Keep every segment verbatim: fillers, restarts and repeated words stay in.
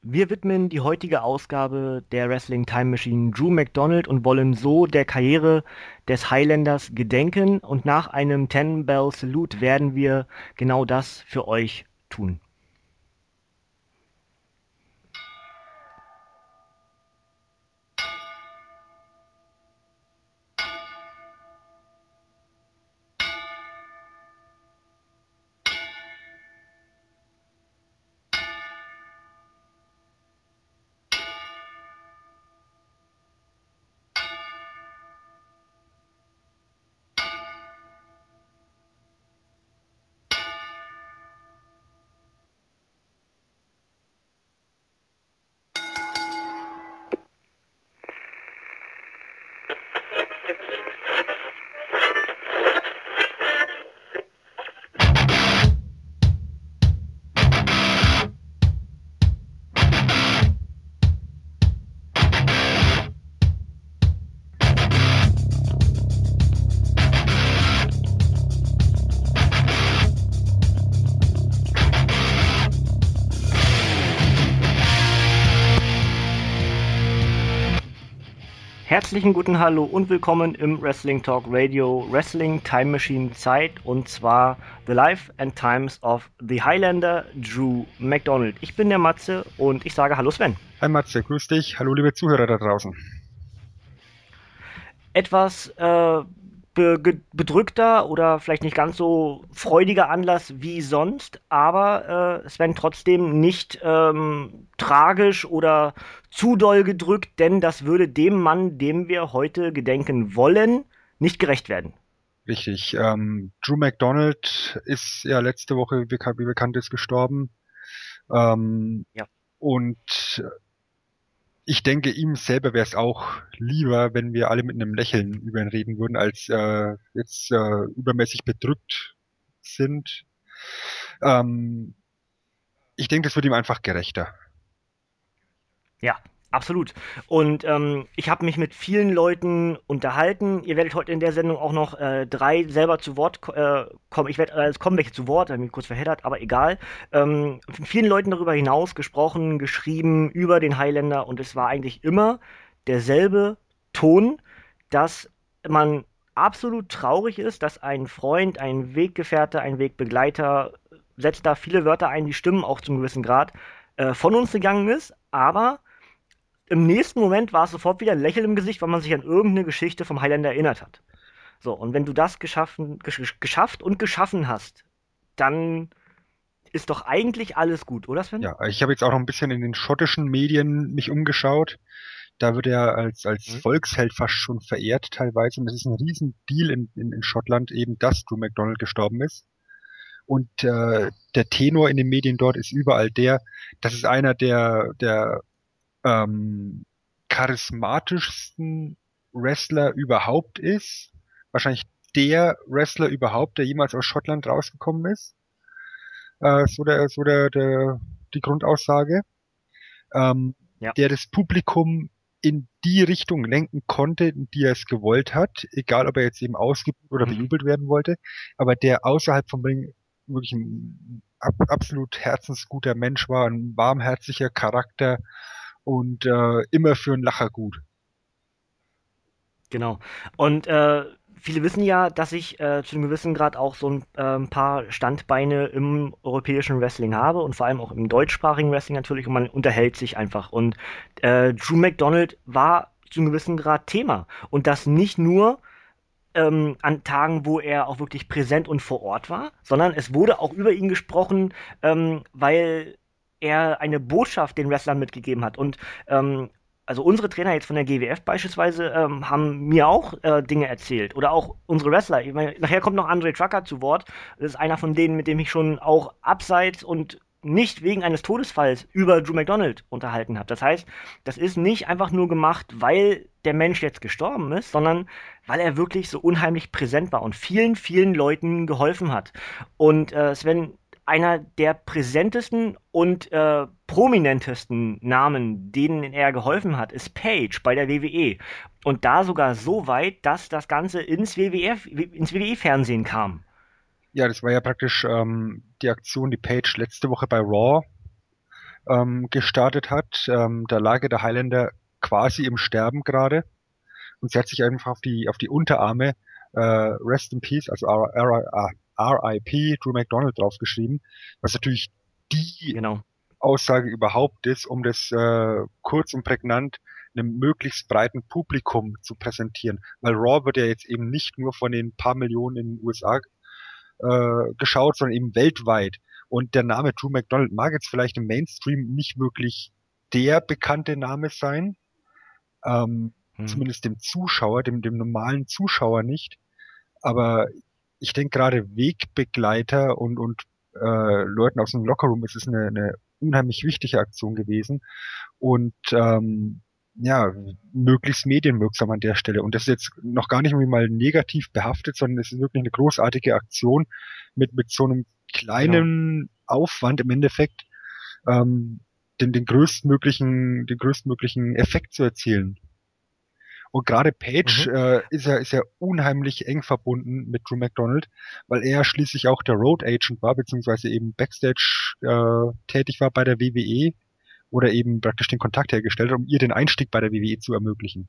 Wir widmen die heutige Ausgabe der Wrestling Time Machine Drew McDonald und wollen so der Karriere des Highlanders gedenken und nach einem Ten Bell Salute werden wir genau das für euch tun. Herzlichen guten Hallo und willkommen im Wrestling Talk Radio Wrestling Time Machine Zeit und zwar The Life and Times of the Highlander Drew McDonald. Ich bin der Matze und ich sage Hallo Sven. Hi Matze, grüß dich. Hallo liebe Zuhörer da draußen. Etwas äh, be bedrückter oder vielleicht nicht ganz so freudiger Anlass wie sonst, aber äh, Sven trotzdem nicht ähm, tragisch oder zu doll gedrückt, denn das würde dem Mann, dem wir heute gedenken wollen, nicht gerecht werden. Richtig. Ähm, Drew McDonald ist ja letzte Woche, wie, wie bekannt ist, gestorben. Ähm, Ja. und ich denke, ihm selber wäre es auch lieber, wenn wir alle mit einem Lächeln über ihn reden würden, als äh, jetzt äh, übermäßig bedrückt sind. Ähm, ich denke, das wird ihm einfach gerechter. Ja, absolut. Und ähm, ich habe mich mit vielen Leuten unterhalten. Ihr werdet heute in der Sendung auch noch äh, drei selber zu Wort ko- äh, kommen. Ich werde, äh, es kommen welche zu Wort, da habe ich mich kurz verheddert, aber egal. Ähm, mit vielen Leuten darüber hinaus gesprochen, geschrieben über den Highlander und es war eigentlich immer derselbe Ton, dass man absolut traurig ist, dass ein Freund, ein Weggefährte, ein Wegbegleiter, setzt da viele Wörter ein, die stimmen auch zum gewissen Grad, äh, von uns gegangen ist, aber im nächsten Moment war es sofort wieder ein Lächeln im Gesicht, weil man sich an irgendeine Geschichte vom Highlander erinnert hat. So, und wenn du das geschaffen, gesch geschafft und geschaffen hast, dann ist doch eigentlich alles gut, oder Sven? Ja, ich habe jetzt auch noch ein bisschen in den schottischen Medien mich umgeschaut. Da wird er als, als Mhm. Volksheld fast schon verehrt teilweise. Und es ist ein Riesendeal in, in, in Schottland eben, dass Drew McDonald gestorben ist. Und äh, der Tenor in den Medien dort ist überall der, das ist einer der, der ähm, charismatischsten Wrestler überhaupt ist. Wahrscheinlich der Wrestler überhaupt, der jemals aus Schottland rausgekommen ist. Äh, so der, so der, der, die Grundaussage. Ähm, Ja. der das Publikum in die Richtung lenken konnte, in die er es gewollt hat, egal ob er jetzt eben ausgebucht oder Mhm. bejubelt werden wollte, aber der außerhalb vom Ring wirklich ein ab, absolut herzensguter Mensch war, ein warmherziger Charakter und äh, immer für einen Lacher gut. Genau. Und äh, viele wissen ja, dass ich äh, zu einem gewissen Grad auch so ein äh, ein paar Standbeine im europäischen Wrestling habe und vor allem auch im deutschsprachigen Wrestling natürlich und man unterhält sich einfach. Und äh, Drew McDonald war zu einem gewissen Grad Thema. Und das nicht nur ähm, an Tagen, wo er auch wirklich präsent und vor Ort war, sondern es wurde auch über ihn gesprochen, ähm, weil er eine Botschaft den Wrestlern mitgegeben hat. Und ähm, also unsere Trainer jetzt von der G W F beispielsweise ähm, haben mir auch äh, Dinge erzählt. Oder auch unsere Wrestler. Ich meine, nachher kommt noch Andre Trucker zu Wort. Das ist einer von denen, mit dem ich schon auch abseits und nicht wegen eines Todesfalls über Drew McDonald unterhalten habe. Das heißt, das ist nicht einfach nur gemacht, weil der Mensch jetzt gestorben ist, sondern weil er wirklich so unheimlich präsent war und vielen, vielen Leuten geholfen hat. Und äh, Sven, einer der präsentesten und äh, prominentesten Namen, denen er geholfen hat, ist Page bei der W W E. Und da sogar so weit, dass das Ganze ins W W F, ins W W E-Fernsehen kam. Ja, das war ja praktisch ähm, die Aktion, die Page letzte Woche bei Raw ähm, gestartet hat. Ähm, da lag der Highlander quasi im Sterben gerade und sie hat sich einfach auf die auf die Unterarme äh, Rest in Peace, also R I P Drew McDonald draufgeschrieben, was natürlich die Genau. Aussage überhaupt ist, um das äh, kurz und prägnant einem möglichst breiten Publikum zu präsentieren. Weil Raw wird ja jetzt eben nicht nur von den paar Millionen in den U S A äh, geschaut, sondern eben weltweit. Und der Name Drew McDonald mag jetzt vielleicht im Mainstream nicht wirklich der bekannte Name sein, ähm, Hm. zumindest dem Zuschauer, dem, dem normalen Zuschauer nicht. Aber ich denke gerade Wegbegleiter und, und äh, Leuten aus dem Lockerroom ist es eine, eine unheimlich wichtige Aktion gewesen und ähm, ja, möglichst medienwirksam an der Stelle. Und das ist jetzt noch gar nicht irgendwie mal negativ behaftet, sondern es ist wirklich eine großartige Aktion mit, mit so einem Genau. kleinen Aufwand im Endeffekt, ähm, den, den größtmöglichen, den größtmöglichen Effekt zu erzielen. Und gerade Page Mhm. äh, ist ja ist ja unheimlich eng verbunden mit Drew McDonald, weil er schließlich auch der Road Agent war, beziehungsweise eben Backstage äh, tätig war bei der W W E oder eben praktisch den Kontakt hergestellt hat, um ihr den Einstieg bei der W W E zu ermöglichen.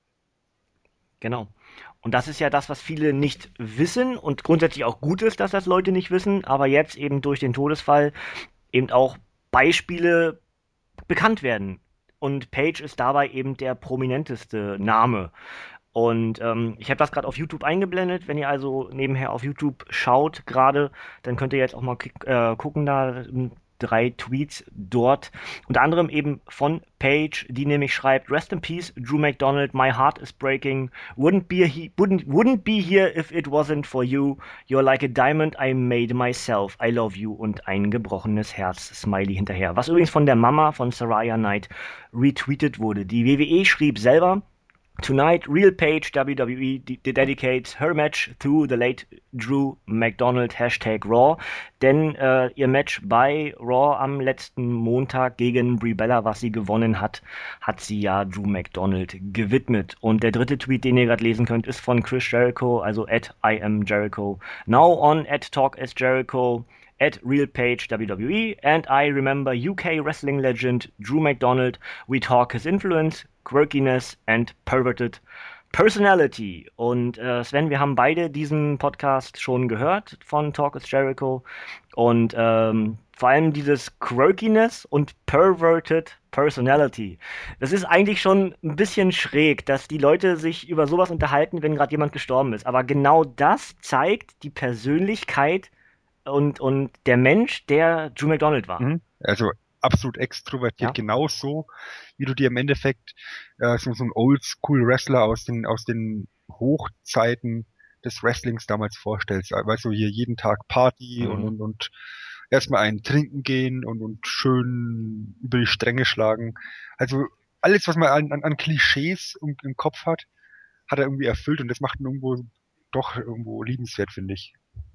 Genau. Und das ist ja das, was viele nicht wissen und grundsätzlich auch gut ist, dass das Leute nicht wissen, aber jetzt eben durch den Todesfall eben auch Beispiele bekannt werden. Und Page ist dabei eben der prominenteste Name. Und ähm, ich habe das gerade auf YouTube eingeblendet. Wenn ihr also nebenher auf YouTube schaut gerade, dann könnt ihr jetzt auch mal klick- äh, gucken, da ähm, drei Tweets dort. Unter anderem eben von Paige, die nämlich schreibt: Rest in peace, Drew McDonald, my heart is breaking. Wouldn't be, he wouldn't, wouldn't be here if it wasn't for you. You're like a diamond I made myself. I love you. Und ein gebrochenes Herz, Smiley hinterher. Was übrigens von der Mama von Saraya Knight retweetet wurde. Die W W E schrieb selber: Tonight, Real Page W W E de dedicates her match to the late Drew McDonald, Hashtag Raw. Denn äh, ihr Match bei Raw am letzten Montag gegen Brie Bella, was sie gewonnen hat, hat sie ja Drew McDonald gewidmet. Und der dritte Tweet, den ihr gerade lesen könnt, ist von Chris Jericho, also at I am Jericho. Now on at Talk as Jericho. At RealPage W W E, and I remember U K wrestling legend Drew McDonald. We talk his influence, quirkiness and perverted personality. Und äh, Sven, wir haben beide diesen Podcast schon gehört von Talk is Jericho. Und ähm, vor allem dieses Quirkiness und perverted personality. Das ist eigentlich schon ein bisschen schräg, dass die Leute sich über sowas unterhalten, wenn gerade jemand gestorben ist. Aber genau das zeigt die Persönlichkeit und, und der Mensch, der Drew McDonald war. Mhm. Also absolut extrovertiert, Ja, genauso wie du dir im Endeffekt äh, so, so ein Oldschool-Wrestler aus den aus den Hochzeiten des Wrestlings damals vorstellst. Weißt du, hier jeden Tag Party und mhm. und, und erstmal einen trinken gehen und, und schön über die Stränge schlagen. Also alles, was man an, an, an Klischees im, im Kopf hat, hat er irgendwie erfüllt und das macht ihn irgendwo doch irgendwo liebenswert, finde ich.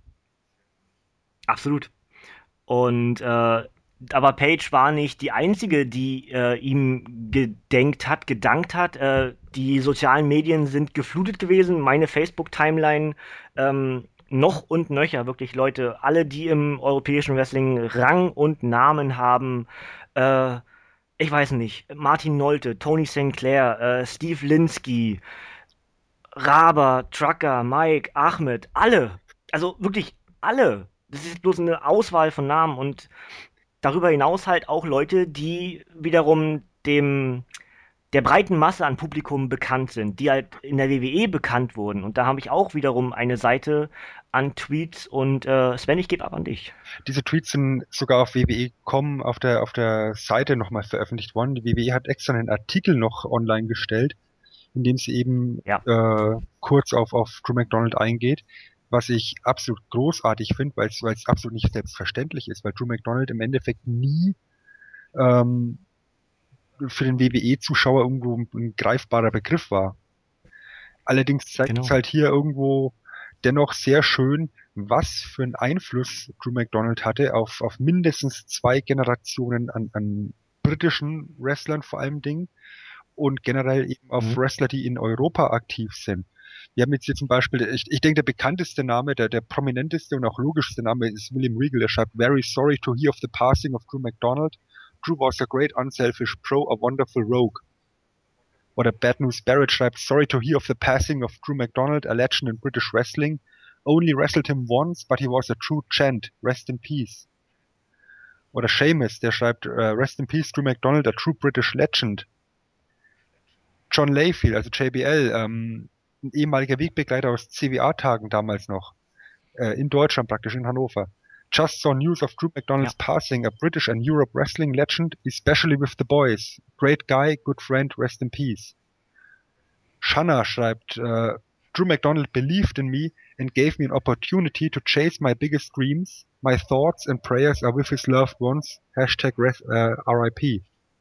Absolut. Und äh, aber Paige war nicht die einzige, die äh, ihm gedenkt hat, gedankt hat. Äh, die sozialen Medien sind geflutet gewesen. Meine Facebook-Timeline ähm, noch und nöcher, wirklich Leute, alle, die im europäischen Wrestling Rang und Namen haben. Äh, ich weiß nicht, Martin Nolte, Tony Sinclair, äh, Steve Linsky, Raber, Trucker, Mike, Ahmed, alle. Also wirklich alle. Das ist bloß eine Auswahl von Namen und darüber hinaus halt auch Leute, die wiederum dem der breiten Masse an Publikum bekannt sind, die halt in der W W E bekannt wurden. Und da habe ich auch wiederum eine Seite an Tweets und äh, Sven, ich gebe ab an dich. Diese Tweets sind sogar auf W W E Punkt com auf der auf der Seite nochmal veröffentlicht worden. Die W W E hat extra einen Artikel noch online gestellt, in dem sie eben Ja, äh, kurz auf auf Drew McDonald eingeht, was ich absolut großartig finde, weil es weil es absolut nicht selbstverständlich ist, weil Drew McDonald im Endeffekt nie ähm, für den W W E-Zuschauer irgendwo ein, ein greifbarer Begriff war. Allerdings zeigt es genau. halt hier irgendwo dennoch sehr schön, was für einen Einfluss Drew McDonald hatte auf, auf mindestens zwei Generationen an, an britischen Wrestlern vor allem Dingen und generell eben auf Mhm. Wrestler, die in Europa aktiv sind. Wir haben jetzt hier zum Beispiel, ich, ich denke, der bekannteste Name, der, der prominenteste und auch logischste Name ist William Regal. Der schreibt: Very sorry to hear of the passing of Drew McDonald. Drew was a great unselfish pro, a wonderful rogue. Oder Bad News Barrett schreibt, sorry to hear of the passing of Drew McDonald, a legend in British wrestling. Only wrestled him once, but he was a true gent. Rest in peace. Oder Seamus, der schreibt, uh, rest in peace, Drew McDonald, a true British legend. John Layfield, also J B L, ähm, ein ehemaliger Wegbegleiter aus C W A-Tagen damals noch, äh, in Deutschland praktisch, in Hannover. Just saw news of Drew McDonald's ja. passing, a British and Europe wrestling legend, especially with the boys. Great guy, good friend, rest in peace. Shanna schreibt, uh, Drew McDonald believed in me and gave me an opportunity to chase my biggest dreams. My thoughts and prayers are with his loved ones. Hashtag uh, R I P.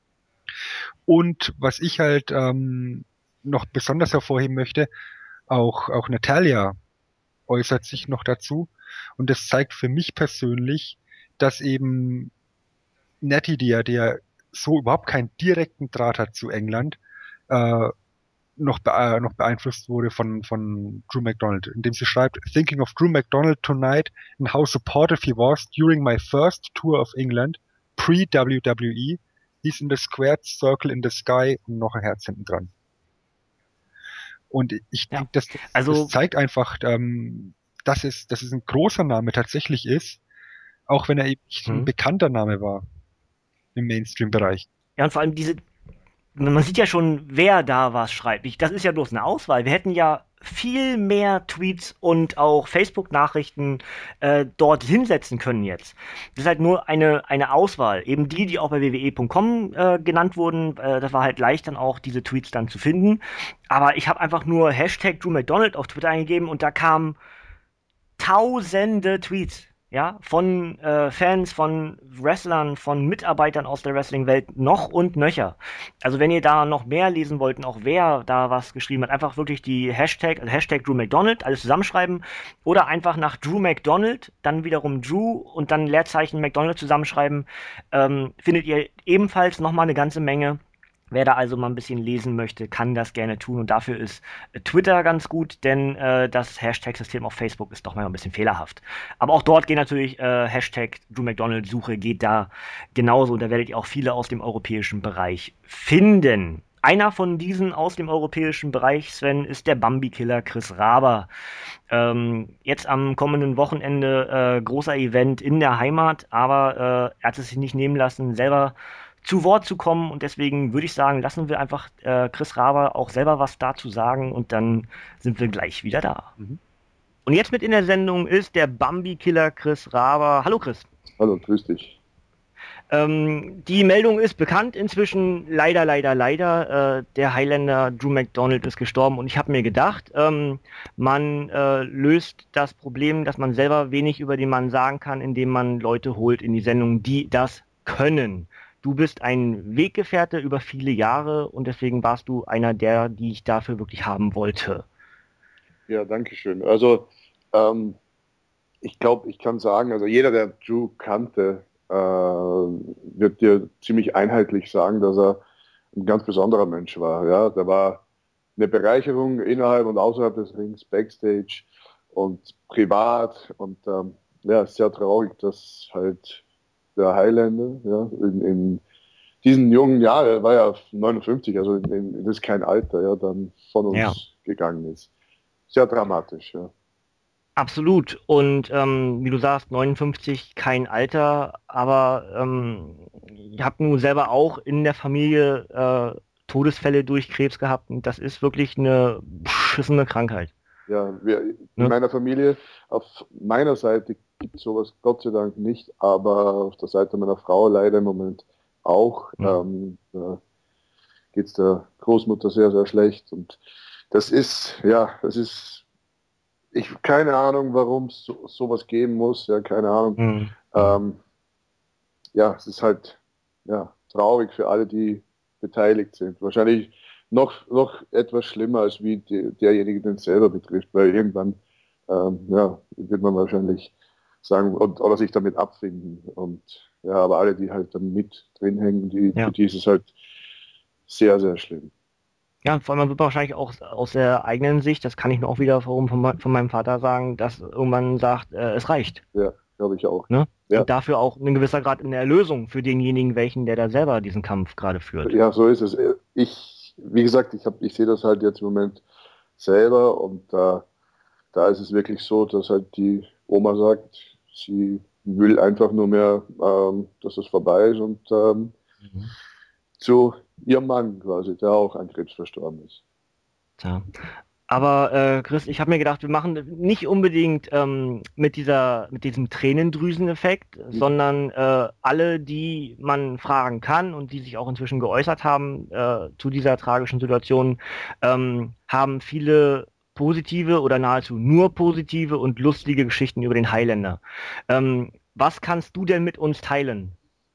Und was ich halt ähm, noch besonders hervorheben möchte, auch, auch Natalia äußert sich noch dazu. Und das zeigt für mich persönlich, dass eben Natty, die ja, der so überhaupt keinen direkten Draht hat zu England, äh, noch, be äh, noch beeinflusst wurde von, von Drew McDonald, indem sie schreibt, thinking of Drew McDonald tonight and how supportive he was during my first tour of England, pre-W W E, he's in the squared circle in the sky und noch ein Herz hinten dran. Und ich ja. denke, das, also, das zeigt einfach, ähm, dass es, dass es ein großer Name tatsächlich ist, auch wenn er eben nicht hm. ein bekannter Name war im Mainstream-Bereich. Ja, und vor allem diese, man sieht ja schon, wer da was schreibt. Ich, das ist ja bloß eine Auswahl. Wir hätten ja viel mehr Tweets und auch Facebook-Nachrichten äh, dort hinsetzen können jetzt. Das ist halt nur eine, eine Auswahl. Eben die, die auch bei w w e punkt com äh, genannt wurden. Äh, das war halt leicht dann auch, diese Tweets dann zu finden. Aber ich habe einfach nur Hashtag Drew McDonald auf Twitter eingegeben und da kamen tausende Tweets. Ja, von äh, Fans, von Wrestlern, von Mitarbeitern aus der Wrestling-Welt noch und nöcher. Also wenn ihr da noch mehr lesen wollt und auch wer da was geschrieben hat, einfach wirklich die Hashtag, also Hashtag Drew McDonald, alles zusammenschreiben oder einfach nach Drew McDonald, dann wiederum Drew und dann Leerzeichen McDonald zusammenschreiben, ähm, findet ihr ebenfalls nochmal eine ganze Menge. Wer da also mal ein bisschen lesen möchte, kann das gerne tun. Und dafür ist Twitter ganz gut, denn äh, das Hashtag-System auf Facebook ist doch mal ein bisschen fehlerhaft. Aber auch dort geht natürlich äh, Hashtag Drew McDonald Suche, geht da genauso. Und da werdet ihr auch viele aus dem europäischen Bereich finden. Einer von diesen aus dem europäischen Bereich, Sven, ist der Bambi-Killer Chris Raber. Ähm, jetzt am kommenden Wochenende äh, großer Event in der Heimat, aber äh, er hat es sich nicht nehmen lassen, selber zu Wort zu kommen und deswegen würde ich sagen, lassen wir einfach äh, Chris Raber auch selber was dazu sagen und dann sind wir gleich wieder da. Mhm. Und jetzt mit in der Sendung ist der Bambi-Killer Chris Raber. Hallo Chris. Hallo, grüß dich. Ähm, die Meldung ist bekannt inzwischen, leider, leider, leider, äh, der Highlander Drew McDonald ist gestorben und ich habe mir gedacht, ähm, man äh, löst das Problem, dass man selber wenig über den Mann sagen kann, indem man Leute holt in die Sendung, die das können. Du bist ein Weggefährte über viele Jahre und deswegen warst du einer der, die ich dafür wirklich haben wollte. Ja, danke schön. Also ähm, ich glaube, ich kann sagen, also jeder, der Drew kannte, äh, wird dir ziemlich einheitlich sagen, dass er ein ganz besonderer Mensch war. Ja, der war eine Bereicherung innerhalb und außerhalb des Rings, Backstage und privat und ähm, ja, sehr traurig, dass halt der Highlander, ja, in, in diesen jungen Jahren, er war ja neunundfünfzig, also in, in, das ist kein Alter, ja, dann von uns ja. gegangen ist. Sehr dramatisch, ja. Absolut. Und ähm, wie du sagst, neunundfünfzig, kein Alter, aber ähm, ich habe nun selber auch in der Familie äh, Todesfälle durch Krebs gehabt und das ist wirklich eine beschissene Krankheit. Ja, wir, in ne? meiner Familie, auf meiner Seite gibt es sowas Gott sei Dank nicht, aber auf der Seite meiner Frau leider im Moment auch. Mhm. Ähm, da geht es der Großmutter sehr, sehr schlecht und das ist, ja, das ist, ich keine Ahnung, warum es so, sowas geben muss, ja, keine Ahnung. Mhm. Ähm, ja, es ist halt, ja, traurig für alle, die beteiligt sind. Wahrscheinlich noch, noch etwas schlimmer als wie die, derjenige, den es selber betrifft, weil irgendwann, ähm, ja, wird man wahrscheinlich sagen und, oder sich damit abfinden. Und ja, aber alle, die halt dann mit drin hängen, die, ja. für die ist es halt sehr, sehr schlimm. Ja, vor allem man wird wahrscheinlich auch aus der eigenen Sicht, das kann ich nur auch wieder von, von meinem Vater sagen, dass irgendwann sagt, äh, es reicht. Ja. glaube ich auch. Ne? Ja. Und dafür auch ein gewisser Grad in der Erlösung für denjenigen, welchen, der da selber diesen Kampf gerade führt. Ja, so ist es. Ich, wie gesagt, ich hab, ich sehe das halt jetzt im Moment selber und äh, da ist es wirklich so, dass halt die Oma sagt, sie will einfach nur mehr, ähm, dass es vorbei ist und ähm, Mhm. zu ihrem Mann quasi, der auch an Krebs verstorben ist. Tja. Aber äh, Chris, ich habe mir gedacht, wir machen nicht unbedingt ähm, mit dieser, mit diesem Tränendrüseneffekt, sondern äh, alle, die man fragen kann und die sich auch inzwischen geäußert haben äh, zu dieser tragischen Situation, ähm, haben viele positive oder nahezu nur positive und lustige Geschichten über den Highlander. Ähm, was kannst du denn mit uns teilen?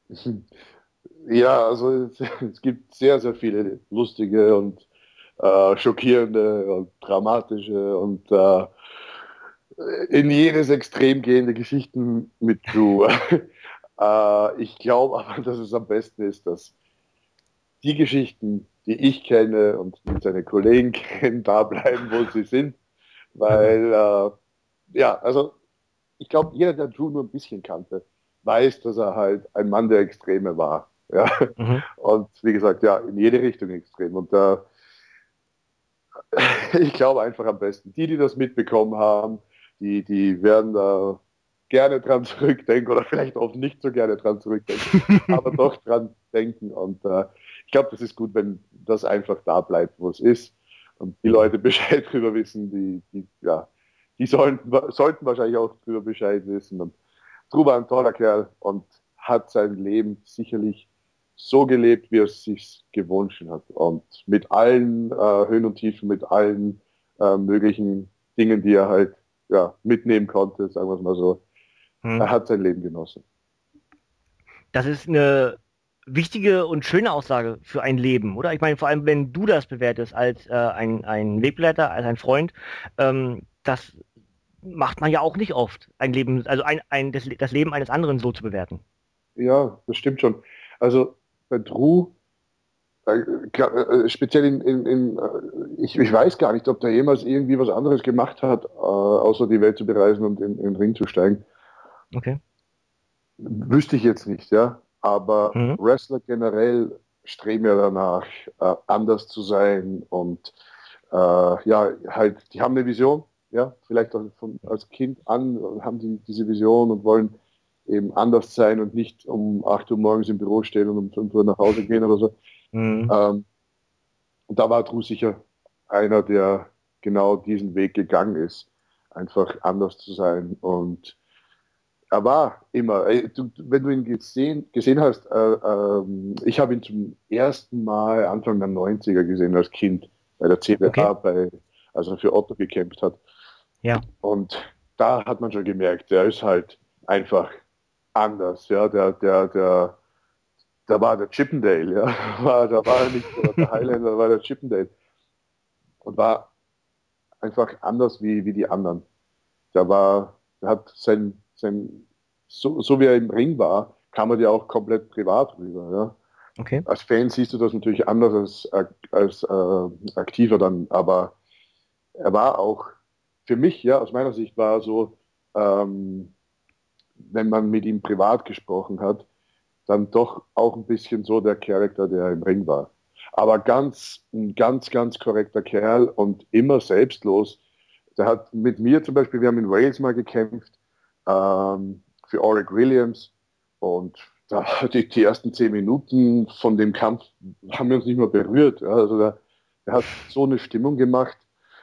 Ja, also es, es gibt sehr, sehr viele lustige und äh, schockierende und dramatische und äh, in jedes Extrem gehende Geschichten mit Drew. äh, ich glaube aber, dass es am besten ist, dass die Geschichten, die ich kenne und die seine Kollegen kennen, da bleiben, wo sie sind. Weil, äh, ja, also ich glaube, jeder, der Drew nur ein bisschen kannte, weiß, dass er halt ein Mann der Extreme war. Ja? Mhm. Und wie gesagt, ja, in jede Richtung extrem. Und äh, ich glaube einfach am besten, die, die das mitbekommen haben, die, die werden da gerne dran zurückdenken oder vielleicht auch nicht so gerne dran zurückdenken, aber doch dran denken. Und äh, ich glaube, das ist gut, wenn das einfach da bleibt, wo es ist. Und die Leute Bescheid drüber wissen, die, die, ja, die sollten, sollten wahrscheinlich auch drüber Bescheid wissen. Und Drew war ein toller Kerl und hat sein Leben sicherlich so gelebt, wie er es sich gewünscht hat. Und mit allen äh, Höhen und Tiefen, mit allen äh, möglichen Dingen, die er halt ja, mitnehmen konnte, sagen wir es mal so. Mhm. Er hat sein Leben genossen. Das ist eine wichtige und schöne Aussage für ein Leben, oder? Ich meine, vor allem, wenn du das bewertest als äh, ein, ein Wegbegleiter, als ein Freund, ähm, das macht man ja auch nicht oft, ein Leben, also ein, ein, das, das Leben eines anderen so zu bewerten. Ja, das stimmt schon. Also bei Drew, äh, äh, speziell in, in, in äh, ich, ich weiß gar nicht, ob der jemals irgendwie was anderes gemacht hat, äh, außer die Welt zu bereisen und in, in den Ring zu steigen. Okay. Wüsste ich jetzt nicht, ja. Aber Mhm. Wrestler generell streben ja danach, äh, anders zu sein und äh, ja, halt, die haben eine Vision, ja, vielleicht auch von, als Kind an haben die diese Vision und wollen eben anders sein und nicht um acht Uhr morgens im Büro stehen und um fünf Uhr nach Hause gehen oder so. Mhm. Ähm, und da war Drew sicher einer, der genau diesen Weg gegangen ist, einfach anders zu sein und er war immer, ey, du, wenn du ihn gesehen, gesehen hast, äh, ähm, ich habe ihn zum ersten Mal Anfang der Neunziger gesehen als Kind bei der Okay. C W A, bei, als er für Otto gekämpft hat. Ja. Und da hat man schon gemerkt, der ist halt einfach anders. Ja, der, der, der, da war der Chippendale, ja. War, da war er nicht der, der Highlander, da war der Chippendale. Und war einfach anders wie, wie die anderen. Der war, der hat sein, sein so, so wie er im Ring war, kam er dir auch komplett privat rüber. Ja. Okay. Als Fan siehst du das natürlich anders als, als äh, Aktiver dann, aber er war auch, für mich, ja, aus meiner Sicht war er so, ähm, wenn man mit ihm privat gesprochen hat, dann doch auch ein bisschen so der Charakter, der im Ring war. Aber ganz, ein ganz, ganz korrekter Kerl und immer selbstlos. Der hat mit mir zum Beispiel, wir haben in Wales mal gekämpft, ähm, für Auric Williams und da, die, die ersten zehn Minuten von dem Kampf haben wir uns nicht mehr berührt. Ja. Also der, der hat so eine Stimmung gemacht,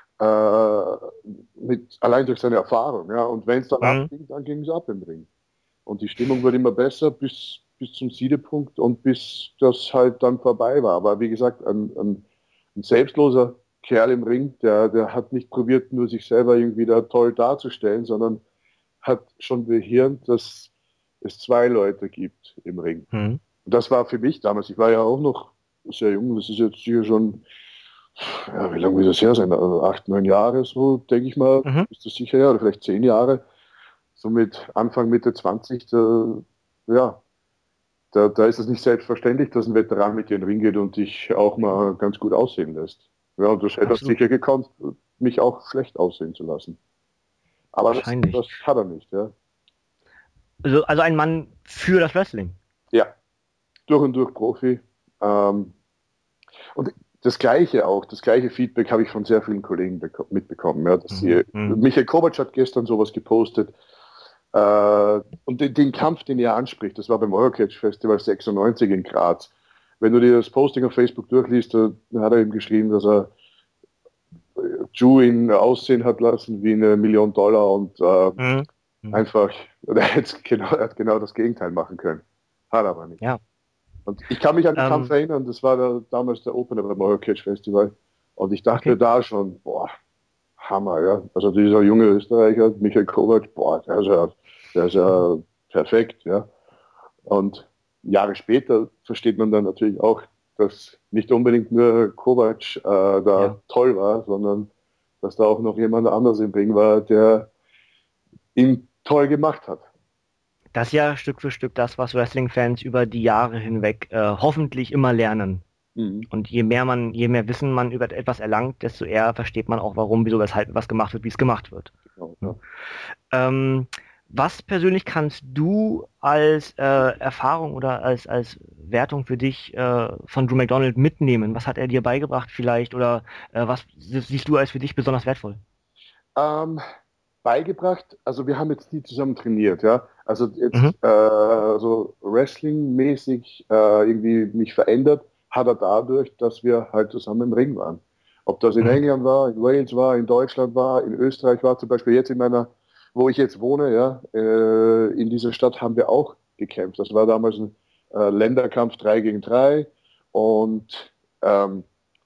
äh, mit, allein durch seine Erfahrung. Ja. Und wenn es dann Mhm. abging, dann ging es ab im Ring. Und die Stimmung wurde immer besser bis, bis zum Siedepunkt und bis das halt dann vorbei war. Aber wie gesagt, ein, ein, ein selbstloser Kerl im Ring, der, der hat nicht probiert, nur sich selber irgendwie da toll darzustellen, sondern hat schon behirnt, dass es zwei Leute gibt im Ring. Mhm. Und das war für mich damals, ich war ja auch noch sehr jung, das ist jetzt sicher schon, ja, wie lange will das her sein? Also acht, neun Jahre, so denke ich mal, Mhm. ist das sicher her, oder vielleicht zehn Jahre. So mit Anfang, Mitte zwanzig, da, ja, da, da ist es nicht selbstverständlich, dass ein Veteran mit dir in den Ring geht und dich auch mal ganz gut aussehen lässt. Ja, und das hätte er Absolut. sicher gekonnt, mich auch schlecht aussehen zu lassen. Aber das, Wahrscheinlich. das hat er nicht, ja. Also, also ein Mann für das Wrestling. Ja, durch und durch Profi. Ähm, und das Gleiche auch, das gleiche Feedback habe ich von sehr vielen Kollegen mitbekommen. Ja, dass Mhm. sie, Mhm. Michael Kovac hat gestern sowas gepostet. Äh, und den, den Kampf, den er anspricht, das war beim Eurocatch Festival sechsundneunzig in Graz. Wenn du dir das Posting auf Facebook durchliest, da hat er eben geschrieben, dass er Drew ihn aussehen hat lassen wie eine Million Dollar und äh, Mhm. Mhm. einfach, oder er, hat genau, er hat genau das Gegenteil machen können. Hat aber nicht. Ja. Und ich kann mich an den Kampf Ähm, erinnern, das war der, damals der Opener beim Eurocatch Festival. Und ich dachte okay. mir da schon, boah, Hammer, ja. Also dieser junge Österreicher, Michael Kovac, boah, der ist ja, der ist ja perfekt, ja. Und Jahre später versteht man dann natürlich auch, dass nicht unbedingt nur Kovac äh, da Ja. toll war, sondern dass da auch noch jemand anders im Ring war, der ihn toll gemacht hat. Das ist ja Stück für Stück das, was Wrestling-Fans über die Jahre hinweg äh, hoffentlich immer lernen. Mhm. Und je mehr man, je mehr Wissen man über etwas erlangt, desto eher versteht man auch, warum, wieso, weshalb was gemacht wird, wie es gemacht wird. Genau, Ne? ja. Ähm, was persönlich kannst du als äh, Erfahrung oder als, als Wertung für dich äh, von Drew McDonald mitnehmen? Was hat er dir beigebracht vielleicht oder äh, was siehst du als für dich besonders wertvoll? Ähm, beigebracht, also wir haben jetzt nie zusammen trainiert, ja. Also Mhm. jetzt äh, so Wrestling-mäßig äh, irgendwie mich verändert, hat er dadurch, dass wir halt zusammen im Ring waren. Ob das in Mhm. England war, in Wales war, in Deutschland war, in Österreich war, zum Beispiel jetzt in meiner, wo ich jetzt wohne, ja, äh, in dieser Stadt haben wir auch gekämpft. Das war damals ein äh, Länderkampf drei gegen drei und ähm,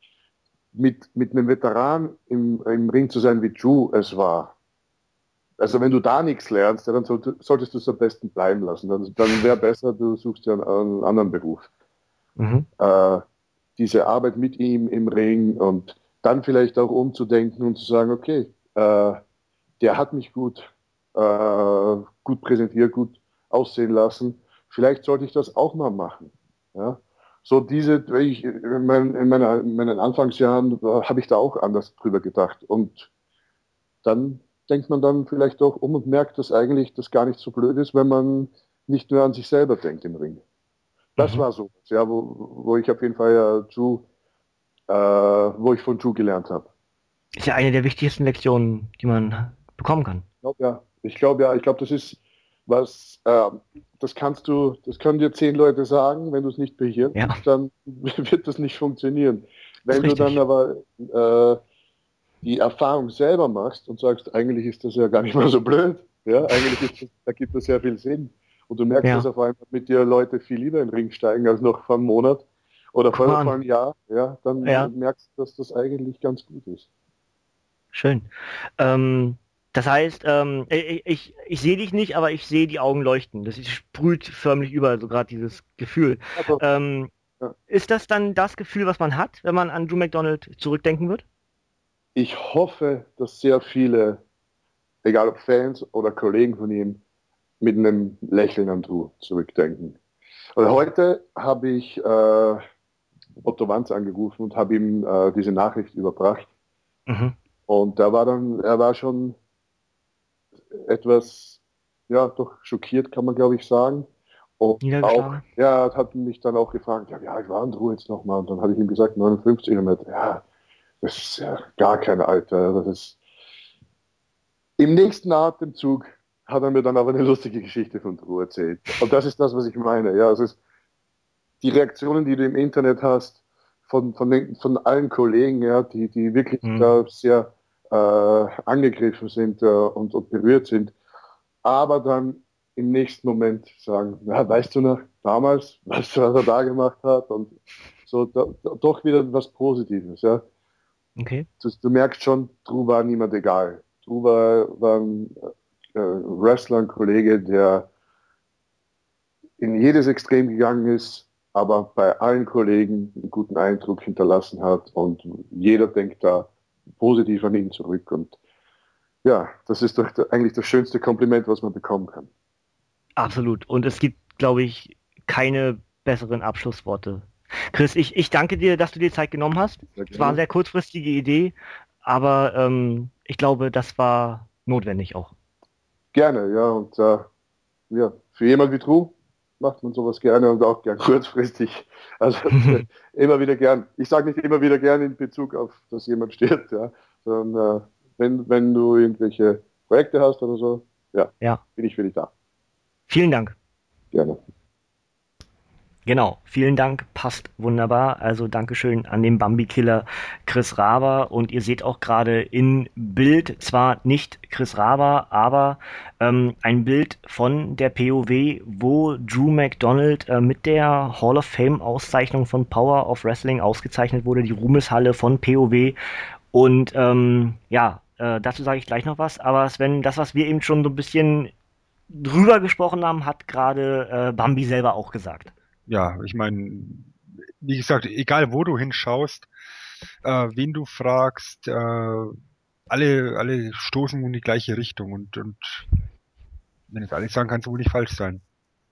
mit, mit einem Veteran im, im Ring zu sein, wie Drew es war. Also wenn du da nichts lernst, ja, dann sollt, solltest du es am besten bleiben lassen. Dann, dann wäre besser, du suchst dir einen, einen anderen Beruf. Mhm. Äh, diese Arbeit mit ihm im Ring und dann vielleicht auch umzudenken und zu sagen, okay, äh, der hat mich gut, äh, gut präsentiert, gut aussehen lassen. Vielleicht sollte ich das auch mal machen. Ja? So diese, ich, in, mein, in, meiner, in meinen Anfangsjahren äh, habe ich da auch anders drüber gedacht. Und dann denkt man dann vielleicht auch um und merkt, dass eigentlich das gar nicht so blöd ist, wenn man nicht nur an sich selber denkt im Ring. Das Mhm. war so, ja, wo, wo ich auf jeden Fall ja Drew, äh, wo ich von Drew gelernt habe. Ist ja eine der wichtigsten Lektionen, die man bekommen kann. Ich glaube ja, ich glaube ja, ich glaube, das ist was, äh, das kannst du, das können dir zehn Leute sagen, wenn du es nicht Ja, behirnst, dann wird das nicht funktionionieren. ist Wenn du dann richtig. aber äh, die Erfahrung selber machst und sagst, eigentlich ist das ja gar nicht mal so blöd, ja, eigentlich ist das, da gibt es sehr viel Sinn. Und du merkst, dass Ja, auf einmal mit dir Leute viel lieber in den Ring steigen als noch vor einem Monat oder guck mal vor, vor an. einem Jahr, ja, dann Ja, merkst du, dass das eigentlich ganz gut ist. schön. Ähm, das heißt, ähm, ich, ich, ich sehe dich nicht, aber ich sehe die Augen leuchten. Das sprüht förmlich über, so gerade dieses Gefühl. Aber Ähm, ja, ist das dann das Gefühl, was man hat, wenn man an Drew McDonald zurückdenken wird? ich hoffe, dass sehr viele, egal ob Fans oder Kollegen von ihm, mit einem Lächeln an Drew zurückdenken. Und heute habe ich äh, Otto Wanz angerufen und habe ihm äh, diese Nachricht überbracht. Mhm. Und da war dann, er war schon etwas, ja, doch schockiert, kann man glaube ich sagen. Und auch, Niedergeschlagen? ja, hat mich dann auch gefragt, ja, wie alt war Andrew jetzt nochmal? Und dann habe ich ihm gesagt, neunundfünfzig. Und er meinte, ja, das ist ja gar kein Alter. Das ist im nächsten Atemzug hat er mir dann aber eine lustige Geschichte von Drew erzählt. Und das ist das, was ich meine. Ja, es ist die Reaktionen, die du im Internet hast, von, von, den, von allen Kollegen, ja, die, die wirklich Mhm. da sehr äh, angegriffen sind äh, und, und berührt sind, aber dann im nächsten Moment sagen, ja, weißt du noch, damals, weißt du, was er da gemacht hat und so, da, da, doch wieder was Positives, ja. Okay. Du, du merkst schon, Drew war niemand egal. Drew war, war ein äh, Wrestler, ein Kollege, der in jedes Extrem gegangen ist, aber bei allen Kollegen einen guten Eindruck hinterlassen hat und jeder denkt da positiv an ihn zurück. Und ja, das ist doch eigentlich das schönste Kompliment, was man bekommen kann. Absolut. Und es gibt, glaube ich, keine besseren Abschlussworte. Chris, ich, ich danke dir, dass du dir Zeit genommen hast. Sehr Es war eine gerne. sehr kurzfristige Idee, aber ähm, ich glaube, das war notwendig auch. Gerne, ja. Und äh, ja, für jemand wie Drew macht man sowas gerne und auch gern kurzfristig. Also immer wieder gern. Ich sage nicht immer wieder gern in Bezug auf, dass jemand stirbt, ja, sondern äh, wenn, wenn du irgendwelche Projekte hast oder so, ja, Ja, bin ich für dich da. vielen Dank. Gerne. Genau, vielen Dank, passt wunderbar. Also Dankeschön an den Bambi-Killer Chris Raber. Und ihr seht auch gerade in Bild, zwar nicht Chris Raber, aber ähm, ein Bild von der P O W, wo Drew McDonald äh, mit der Hall of Fame-Auszeichnung von Power of Wrestling ausgezeichnet wurde, die Ruhmeshalle von P O W. Und ähm, ja, äh, dazu sage ich gleich noch was. Aber Sven, das, was wir eben schon so ein bisschen drüber gesprochen haben, hat gerade äh, Bambi selber auch gesagt. Ja, ich meine, wie gesagt, egal wo du hinschaust, äh, wen du fragst, äh, alle, alle stoßen in die gleiche Richtung und, und wenn ich alles sagen kann, so wohl nicht falsch sein.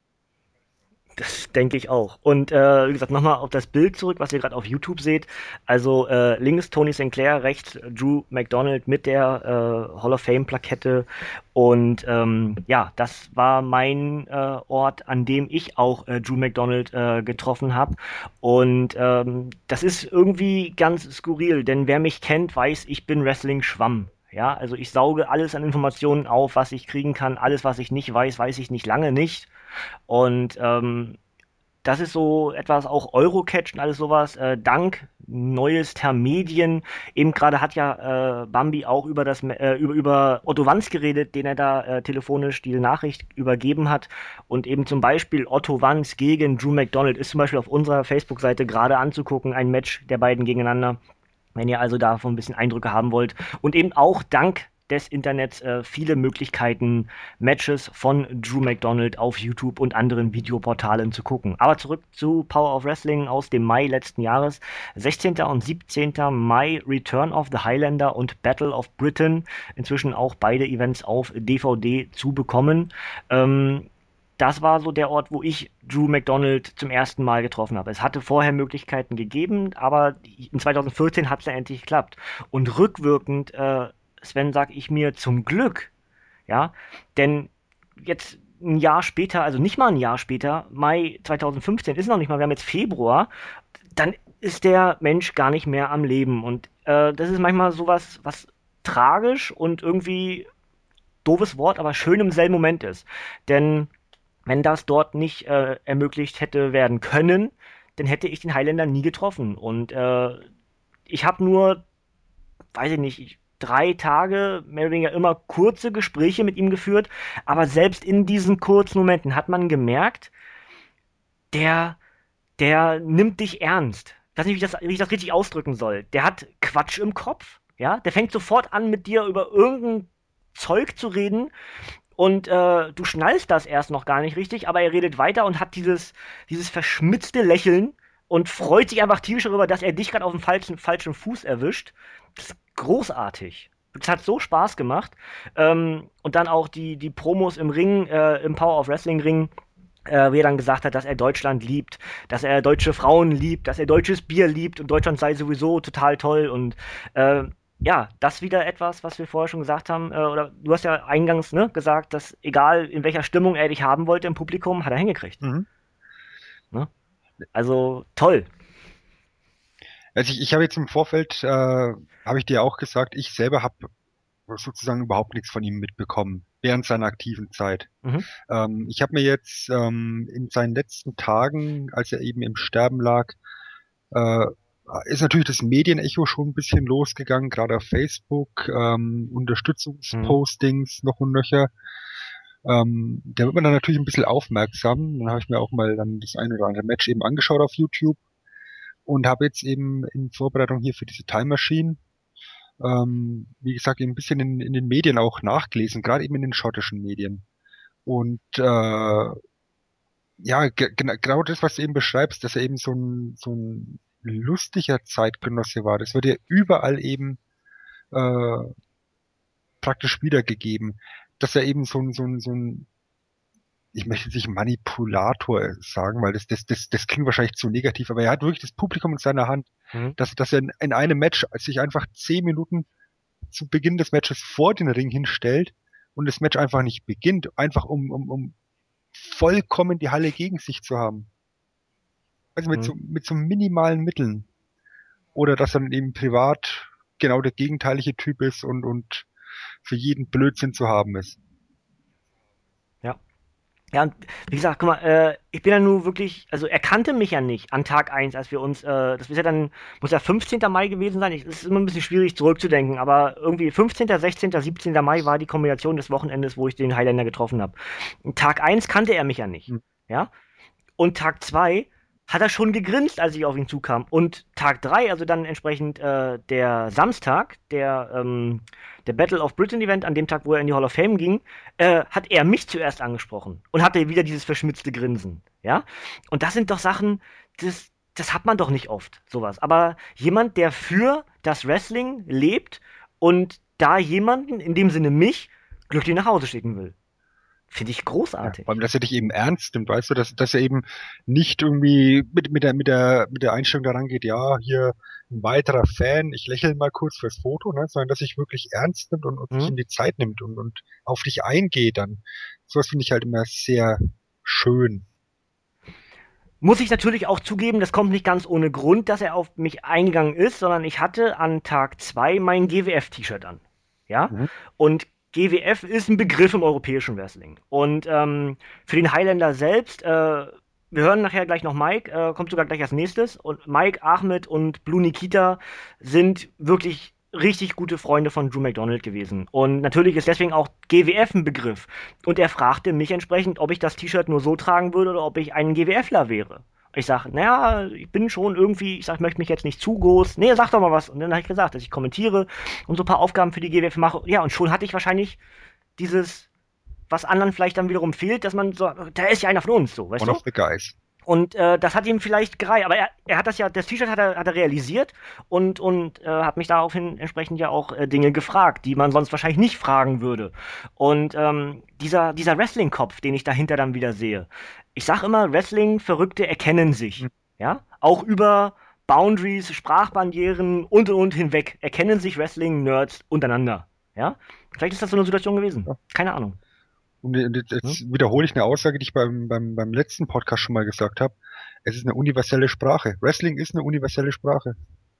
Das denke ich auch. Und äh, wie gesagt, nochmal auf das Bild zurück, was ihr gerade auf YouTube seht. Also äh, links Tony Sinclair, rechts Drew McDonald mit der äh, Hall of Fame-Plakette. Und ähm, ja, das war mein äh, Ort, an dem ich auch äh, Drew McDonald äh, getroffen habe. Und ähm, das ist irgendwie ganz skurril, denn wer mich kennt, weiß, ich bin Wrestling-Schwamm. Ja, also ich sauge alles an Informationen auf, was ich kriegen kann. Alles, was ich nicht weiß, weiß ich nicht lange nicht. Und ähm, das ist so etwas, auch Eurocatch und alles sowas, äh, dank neuester Medien. Eben gerade hat ja äh, Bambi auch über das äh, über, über Otto Wanz geredet, den er da äh, telefonisch die Nachricht übergeben hat. Und eben zum Beispiel Otto Wanz gegen Drew McDonald ist zum Beispiel auf unserer Facebook-Seite gerade anzugucken, ein Match der beiden gegeneinander. Wenn ihr also davon ein bisschen Eindrücke haben wollt. Und eben auch dank des Internets äh, viele Möglichkeiten, Matches von Drew McDonald auf YouTube und anderen Videoportalen zu gucken. Aber zurück zu Power of Wrestling aus dem Mai letzten Jahres. sechzehnten und siebzehnten Mai Return of the Highlander und Battle of Britain. Inzwischen auch beide Events auf D V D zu bekommen. Ähm, Das war so der Ort, wo ich Drew McDonald zum ersten Mal getroffen habe. Es hatte vorher Möglichkeiten gegeben, aber in zwanzig vierzehn hat es ja endlich geklappt. Und rückwirkend, äh, Sven, sag ich mir zum Glück, ja, denn jetzt ein Jahr später, also nicht mal ein Jahr später, Mai zwanzig fünfzehn ist noch nicht mal, wir haben jetzt Februar, dann ist der Mensch gar nicht mehr am Leben. Und äh, das ist manchmal sowas, was tragisch und irgendwie doofes Wort, aber schön im selben Moment ist. Denn wenn das dort nicht äh, ermöglicht hätte werden können, dann hätte ich den Highlander nie getroffen. Und äh, ich habe nur, weiß ich nicht, drei Tage mehr oder weniger immer kurze Gespräche mit ihm geführt. Aber selbst in diesen kurzen Momenten hat man gemerkt, der, der nimmt dich ernst. Ich weiß nicht, wie ich das, wie ich das richtig ausdrücken soll. Der hat Quatsch im Kopf. Ja, der fängt sofort an, mit dir über irgendein Zeug zu reden. Und äh, du schnallst das erst noch gar nicht richtig, aber er redet weiter und hat dieses, dieses verschmitzte Lächeln und freut sich einfach tierisch darüber, dass er dich gerade auf dem falschen, falschen Fuß erwischt. Das ist großartig. Das hat so Spaß gemacht. Ähm, und dann auch die, die Promos im Ring, äh, im Power of Wrestling Ring, äh, wie er dann gesagt hat, dass er Deutschland liebt, dass er deutsche Frauen liebt, dass er deutsches Bier liebt und Deutschland sei sowieso total toll. Und äh, ja, das wieder etwas, was wir vorher schon gesagt haben, äh, oder du hast ja eingangs ne, gesagt, dass egal in welcher Stimmung er dich haben wollte im Publikum, hat er hingekriegt. Mhm. Ne? Also toll. Also ich, ich habe jetzt im Vorfeld, äh, habe ich dir auch gesagt, ich selber habe sozusagen überhaupt nichts von ihm mitbekommen während seiner aktiven Zeit. Mhm. Ähm, ich habe mir jetzt ähm, in seinen letzten Tagen, als er eben im Sterben lag, äh, ist natürlich das Medienecho schon ein bisschen losgegangen, gerade auf Facebook, ähm, Unterstützungspostings mhm. noch und nöcher. Ähm, da wird man dann natürlich ein bisschen aufmerksam. Dann habe ich mir auch mal dann das ein oder andere Match eben angeschaut auf YouTube und habe jetzt eben in Vorbereitung hier für diese Time Machine, ähm, wie gesagt, eben ein bisschen in, in den Medien auch nachgelesen, gerade eben in den schottischen Medien. Und äh, ja, ge- genau das, was du eben beschreibst, dass er eben so ein, so ein lustiger Zeitgenosse war. Das wird ja überall eben äh, praktisch wiedergegeben, dass er eben so ein, so ein, so ein, ich möchte jetzt nicht Manipulator sagen, weil das, das, das, das klingt wahrscheinlich zu negativ, aber er hat wirklich das Publikum in seiner Hand, mhm. dass, dass er in, in einem Match sich einfach zehn Minuten zu Beginn des Matches vor den Ring hinstellt und das Match einfach nicht beginnt, einfach um, um, um vollkommen die Halle gegen sich zu haben. Also mit, mhm. so, mit so minimalen Mitteln. Oder dass er dann eben privat genau der gegenteilige Typ ist und, und für jeden Blödsinn zu haben ist. Ja. Ja, und wie gesagt, guck mal, äh, ich bin ja nur wirklich, also er kannte mich ja nicht an Tag eins, als wir uns, äh, das ist ja dann, muss ja fünfzehnten Mai gewesen sein, es ist immer ein bisschen schwierig zurückzudenken, aber irgendwie fünfzehnten, sechzehnten, siebzehnten Mai war die Kombination des Wochenendes, wo ich den Highlander getroffen habe. Tag eins kannte er mich ja nicht, hm. ja, und Tag zwei hat er schon gegrinst, als ich auf ihn zukam. Und Tag drei, also dann entsprechend äh, der Samstag, der, ähm, der Battle of Britain Event, an dem Tag, wo er in die Hall of Fame ging, äh, hat er mich zuerst angesprochen und hatte wieder dieses verschmitzte Grinsen. Ja? Und das sind doch Sachen, das, das hat man doch nicht oft, sowas. Aber jemand, der für das Wrestling lebt und da jemanden, in dem Sinne mich, glücklich nach Hause schicken will. Finde ich großartig. Ja, vor allem, dass er dich eben ernst nimmt, weißt du, dass, dass er eben nicht irgendwie mit, mit, der, mit, der, mit der Einstellung daran geht, ja, hier ein weiterer Fan, ich lächle mal kurz fürs Foto, ne, sondern dass sich wirklich ernst nimmt und, und mhm. sich in die Zeit nimmt und, und auf dich eingeht dann. Sowas finde ich halt immer sehr schön. Muss ich natürlich auch zugeben, das kommt nicht ganz ohne Grund, dass er auf mich eingegangen ist, sondern ich hatte an Tag zwei mein G W F-T-Shirt an. Ja? Mhm. Und G W F ist ein Begriff im europäischen Wrestling. Und ähm, für den Highlander selbst, äh, wir hören nachher gleich noch Mike, äh, kommt sogar gleich als nächstes. Und Mike, Ahmed und Blue Nikita sind wirklich richtig gute Freunde von Drew McDonald gewesen. Und natürlich ist deswegen auch G W F ein Begriff. Und er fragte mich entsprechend, ob ich das T-Shirt nur so tragen würde oder ob ich ein GWFler wäre. Ich sage, naja, ich bin schon irgendwie, ich sag, ich möchte mich jetzt nicht zu groß. Nee, sag doch mal was. Und dann habe ich gesagt, dass ich kommentiere und so ein paar Aufgaben für die G W F mache. Ja, und schon hatte ich wahrscheinlich dieses, was anderen vielleicht dann wiederum fehlt, dass man so, da ist ja einer von uns, so, weißt One du? of the guys. Und äh, das hat ihm vielleicht gereicht. Aber er, er hat das ja, das T-Shirt hat er, hat er realisiert und, und äh, hat mich daraufhin entsprechend ja auch äh, Dinge gefragt, die man sonst wahrscheinlich nicht fragen würde. Und ähm, dieser, dieser Wrestling-Kopf, den ich dahinter dann wieder sehe. Ich sag immer, Wrestling-Verrückte erkennen sich. Mhm. Ja? Auch über Boundaries, Sprachbarrieren und und und hinweg erkennen sich Wrestling-Nerds untereinander. Ja? Vielleicht ist das so eine Situation gewesen. Ja. Keine Ahnung. Und jetzt hm? wiederhole ich eine Aussage, die ich beim, beim, beim letzten Podcast schon mal gesagt habe. Es ist eine universelle Sprache. Wrestling ist eine universelle Sprache.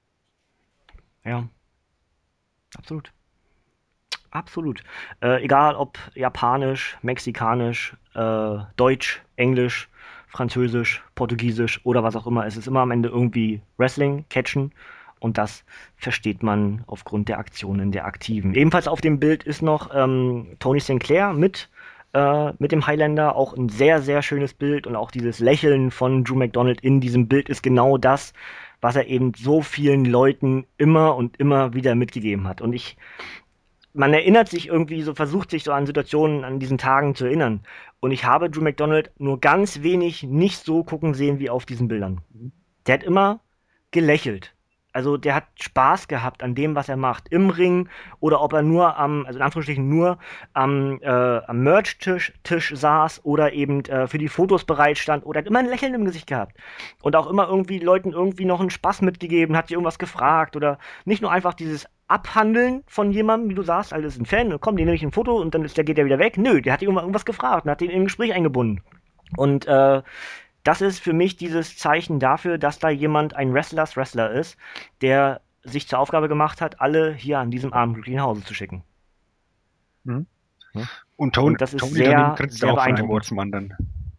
Ja. Absolut. Absolut. Äh, egal ob Japanisch, Mexikanisch, äh, Deutsch, Englisch, Französisch, Portugiesisch oder was auch immer. Es ist immer am Ende irgendwie Wrestling, Catchen. Und das versteht man aufgrund der Aktionen der Aktiven. Ebenfalls auf dem Bild ist noch ähm, Tony Sinclair mit, äh, mit dem Highlander. Auch ein sehr, sehr schönes Bild. Und auch dieses Lächeln von Drew McDonald in diesem Bild ist genau das, was er eben so vielen Leuten immer und immer wieder mitgegeben hat. Und ich, man erinnert sich irgendwie so, versucht sich so an Situationen an diesen Tagen zu erinnern. Und ich habe Drew McDonald nur ganz wenig nicht so gucken sehen wie auf diesen Bildern. Der hat immer gelächelt. Also der hat Spaß gehabt an dem, was er macht, im Ring oder ob er nur am, also in Anführungsstrichen nur am, äh, am Merch-Tisch Tisch saß oder eben äh, für die Fotos bereit stand oder hat immer ein Lächeln im Gesicht gehabt und auch immer irgendwie Leuten irgendwie noch einen Spaß mitgegeben, hat sie irgendwas gefragt oder nicht nur einfach dieses Abhandeln von jemandem, wie du sagst, also ist ein Fan, komm, den nehme ich ein Foto und dann ist, der geht ja wieder weg. Nö, der hat irgendwas gefragt und hat den in ein Gespräch eingebunden. Und äh, das ist für mich dieses Zeichen dafür, dass da jemand ein Wrestlers Wrestler ist, der sich zur Aufgabe gemacht hat, alle hier an diesem Abend glücklich nach Hause zu schicken. Mhm. Und Tony, Und das ist Tony sehr, grinst sehr auch von einem beeindruckend. Wort zum anderen.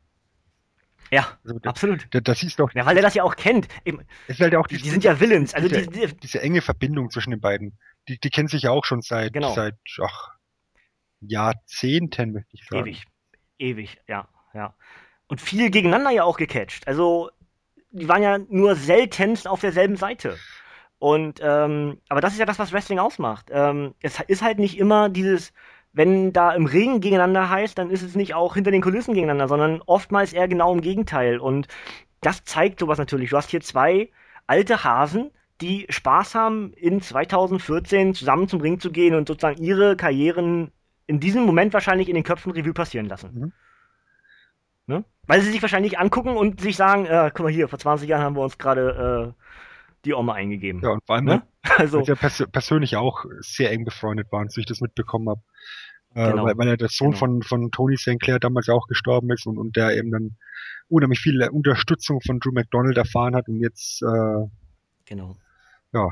Ja, also, der, absolut. Der, das ist doch, ja, weil er das ja auch kennt. Eben, es ist halt auch die, die, die sind ja Villains. Also diese, die, die, diese enge Verbindung zwischen den beiden, die, die kennen sich ja auch schon seit, genau. seit ach, Jahrzehnten, möchte ich sagen. Ewig, ewig, ja, ja. Und viel gegeneinander ja auch gecatcht. Also, die waren ja nur seltenst auf derselben Seite. Und, ähm, aber das ist ja das, was Wrestling ausmacht. Ähm, es ist halt nicht immer dieses, wenn da im Ring gegeneinander heißt, dann ist es nicht auch hinter den Kulissen gegeneinander, sondern oftmals eher genau im Gegenteil. Und das zeigt sowas natürlich. Du hast hier zwei alte Hasen, die Spaß haben, in zweitausendvierzehn zusammen zum Ring zu gehen und sozusagen ihre Karrieren in diesem Moment wahrscheinlich in den Köpfen Revue passieren lassen. Mhm. Ne? Weil sie sich wahrscheinlich angucken und sich sagen, äh, guck mal hier, vor zwanzig Jahren haben wir uns gerade äh, die Oma eingegeben. Ja, und vor allem, ne? Also, weil sie ja pers persönlich auch sehr eng befreundet waren, so ich das mitbekommen habe. Äh, Genau. weil, weil er der Sohn Genau. von, von Tony Sinclair damals auch gestorben ist und, und der eben dann unheimlich viel Unterstützung von Drew McDonald erfahren hat und jetzt, äh, Genau. ja,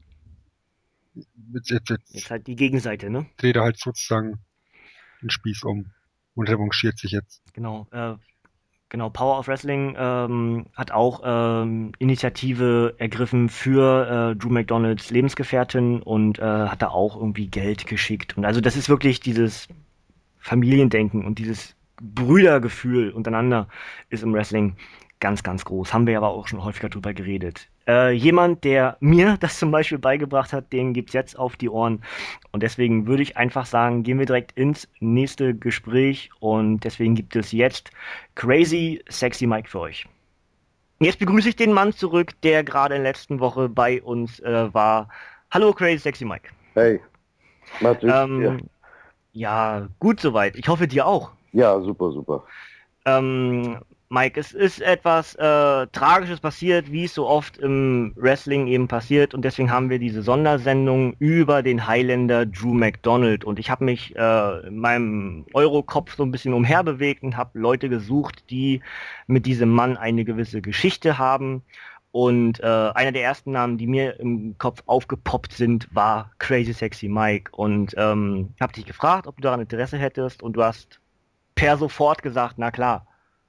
jetzt, jetzt, Jetzt jetzt halt die Gegenseite, ne? dreht er halt sozusagen den Spieß um und revanchiert sich jetzt. Genau. Äh, genau. Power of Wrestling ähm, hat auch ähm, Initiative ergriffen für äh, Drew McDonalds Lebensgefährtin und äh, hat da auch irgendwie Geld geschickt. Und also das ist wirklich dieses Familiendenken und dieses Brüdergefühl untereinander ist im Wrestling ganz, ganz groß. Haben wir aber auch schon häufiger drüber geredet. Äh, jemand, der mir das zum Beispiel beigebracht hat, den gibt's jetzt auf die Ohren. Und deswegen würde ich einfach sagen, gehen wir direkt ins nächste Gespräch. Und deswegen gibt es jetzt Crazy Sexy Mike für euch. Jetzt begrüße ich den Mann zurück, der gerade in der letzten Woche bei uns äh, war. Hallo Crazy Sexy Mike. Hey, Matrix, Ähm, ja, gut soweit. Ich hoffe dir auch. ja, super, super. Ähm, Mike, es ist etwas äh, Tragisches passiert, wie es so oft im Wrestling eben passiert, und deswegen haben wir diese Sondersendung über den Highlander Drew McDonald. Und ich habe mich äh, in meinem Eurokopf so ein bisschen umherbewegt und habe Leute gesucht, die mit diesem Mann eine gewisse Geschichte haben. Und äh, einer der ersten Namen, die mir im Kopf aufgepoppt sind, war Crazy Sexy Mike. Und ähm, habe dich gefragt, ob du daran Interesse hättest, und du hast per sofort gesagt, na klar.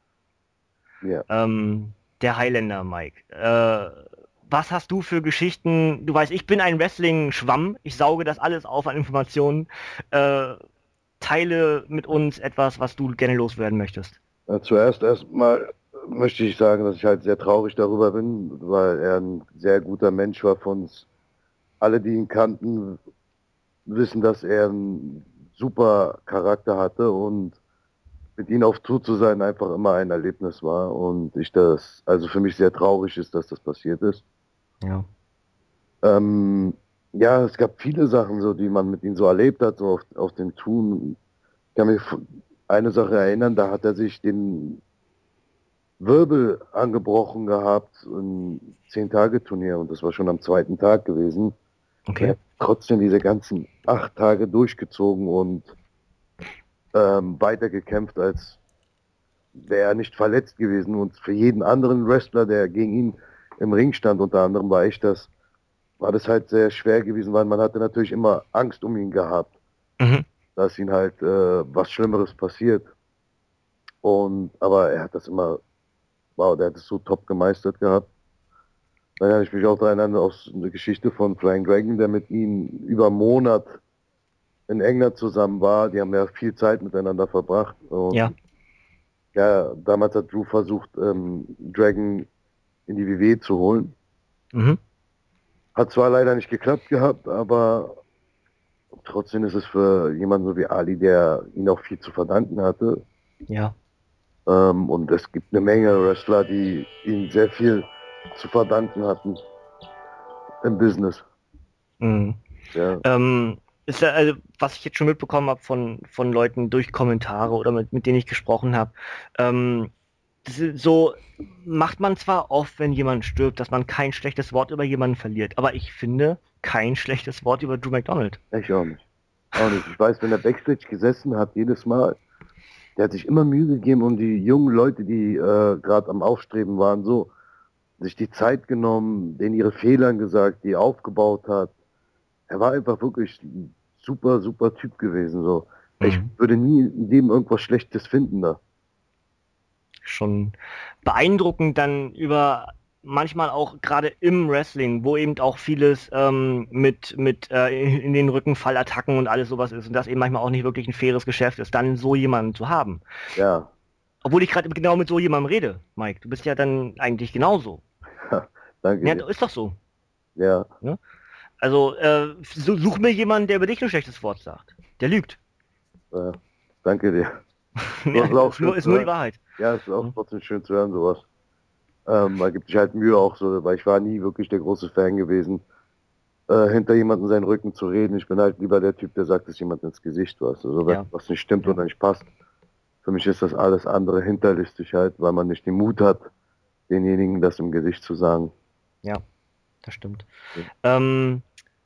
Ja. Ähm, der Highlander, Mike. Äh, was hast du für Geschichten? Du weißt, ich bin ein Wrestling-Schwamm. Ich sauge das alles auf an Informationen. Äh, teile mit uns etwas, was du gerne loswerden möchtest. Ja, zuerst erstmal möchte ich sagen, dass ich halt sehr traurig darüber bin, weil er ein sehr guter Mensch war von uns. Alle, die ihn kannten, wissen, dass er einen super Charakter hatte und mit ihm auf Tour zu sein einfach immer ein Erlebnis war und ich das, also für mich sehr traurig ist, dass das passiert ist. Ja. Ähm, ja, es gab viele Sachen, so, die man mit ihm so erlebt hat, so auf, auf den Touren. Ich kann mich f- eine Sache erinnern, da hat er sich den Wirbel angebrochen gehabt, ein Zehn-Tage-Turnier, und das war schon am zweiten Tag gewesen. Er Okay. hat trotzdem diese ganzen acht Tage durchgezogen und ähm, weitergekämpft, als wäre er nicht verletzt gewesen. Und für jeden anderen Wrestler, der gegen ihn im Ring stand, unter anderem war ich das, war das halt sehr schwer gewesen, weil man hatte natürlich immer Angst um ihn gehabt, Mhm. dass ihm halt äh, was Schlimmeres passiert. Und aber er hat das immer, wow, der hat es so top gemeistert gehabt. Dann erinnere ich mich auch daran an aus einer Geschichte von Flying Dragon, der mit ihm über einen Monat in England zusammen war. Die haben ja viel Zeit miteinander verbracht. Und Ja. ja, damals hat Drew versucht, ähm, Dragon in die W W E zu holen. Mhm. Hat zwar leider nicht geklappt gehabt, aber trotzdem ist es für jemanden so wie Ali, der ihn auch viel zu verdanken hatte. Ja. Ähm, und es gibt eine Menge Wrestler, die ihm sehr viel zu verdanken hatten im Business. Mhm. Ja, Ähm, ist ja, also, was ich jetzt schon mitbekommen habe von, von Leuten durch Kommentare oder mit, mit denen ich gesprochen habe, ähm, das ist so macht man zwar oft, wenn jemand stirbt, dass man kein schlechtes Wort über jemanden verliert, aber ich finde kein schlechtes Wort über Drew McDonald. ich auch nicht. Auch nicht. Ich weiß, wenn er Backstage gesessen hat, jedes Mal, der hat sich immer Mühe gegeben, um die jungen Leute, die äh, gerade am Aufstreben waren, so, sich die Zeit genommen, denen ihre Fehlern gesagt, die aufgebaut hat. Er war einfach wirklich ein super, super Typ gewesen. So. Ich Mhm. würde nie in dem irgendwas Schlechtes finden da. Schon beeindruckend dann über manchmal auch gerade im Wrestling, wo eben auch vieles ähm, mit, mit äh, in den Rückenfallattacken und alles sowas ist und das eben manchmal auch nicht wirklich ein faires Geschäft ist, dann so jemanden zu haben. Ja, Obwohl ich gerade genau mit so jemandem rede, Mike. Du bist ja dann eigentlich genauso. danke Ja, dir. ist doch so. Ja, Ne? Also äh, su- such mir jemanden, der über dich ein schlechtes Wort sagt. Der lügt. äh, danke dir. Ja, Das ist auch ist nur, schön ist zu nur die hören. Wahrheit. Ja, es ist auch Hm? trotzdem schön zu hören, sowas. Ähm, man gibt sich halt Mühe auch so, weil ich war nie wirklich der große Fan gewesen, äh, hinter jemandem seinen Rücken zu reden. Ich bin halt lieber der Typ, der sagt, dass jemand ins Gesicht was. Also wenn Ja. was nicht stimmt Ja. oder nicht passt. Für mich ist das alles andere hinterlistig halt, weil man nicht den Mut hat, denjenigen das im Gesicht zu sagen. Ja, das stimmt. Ja. Ähm,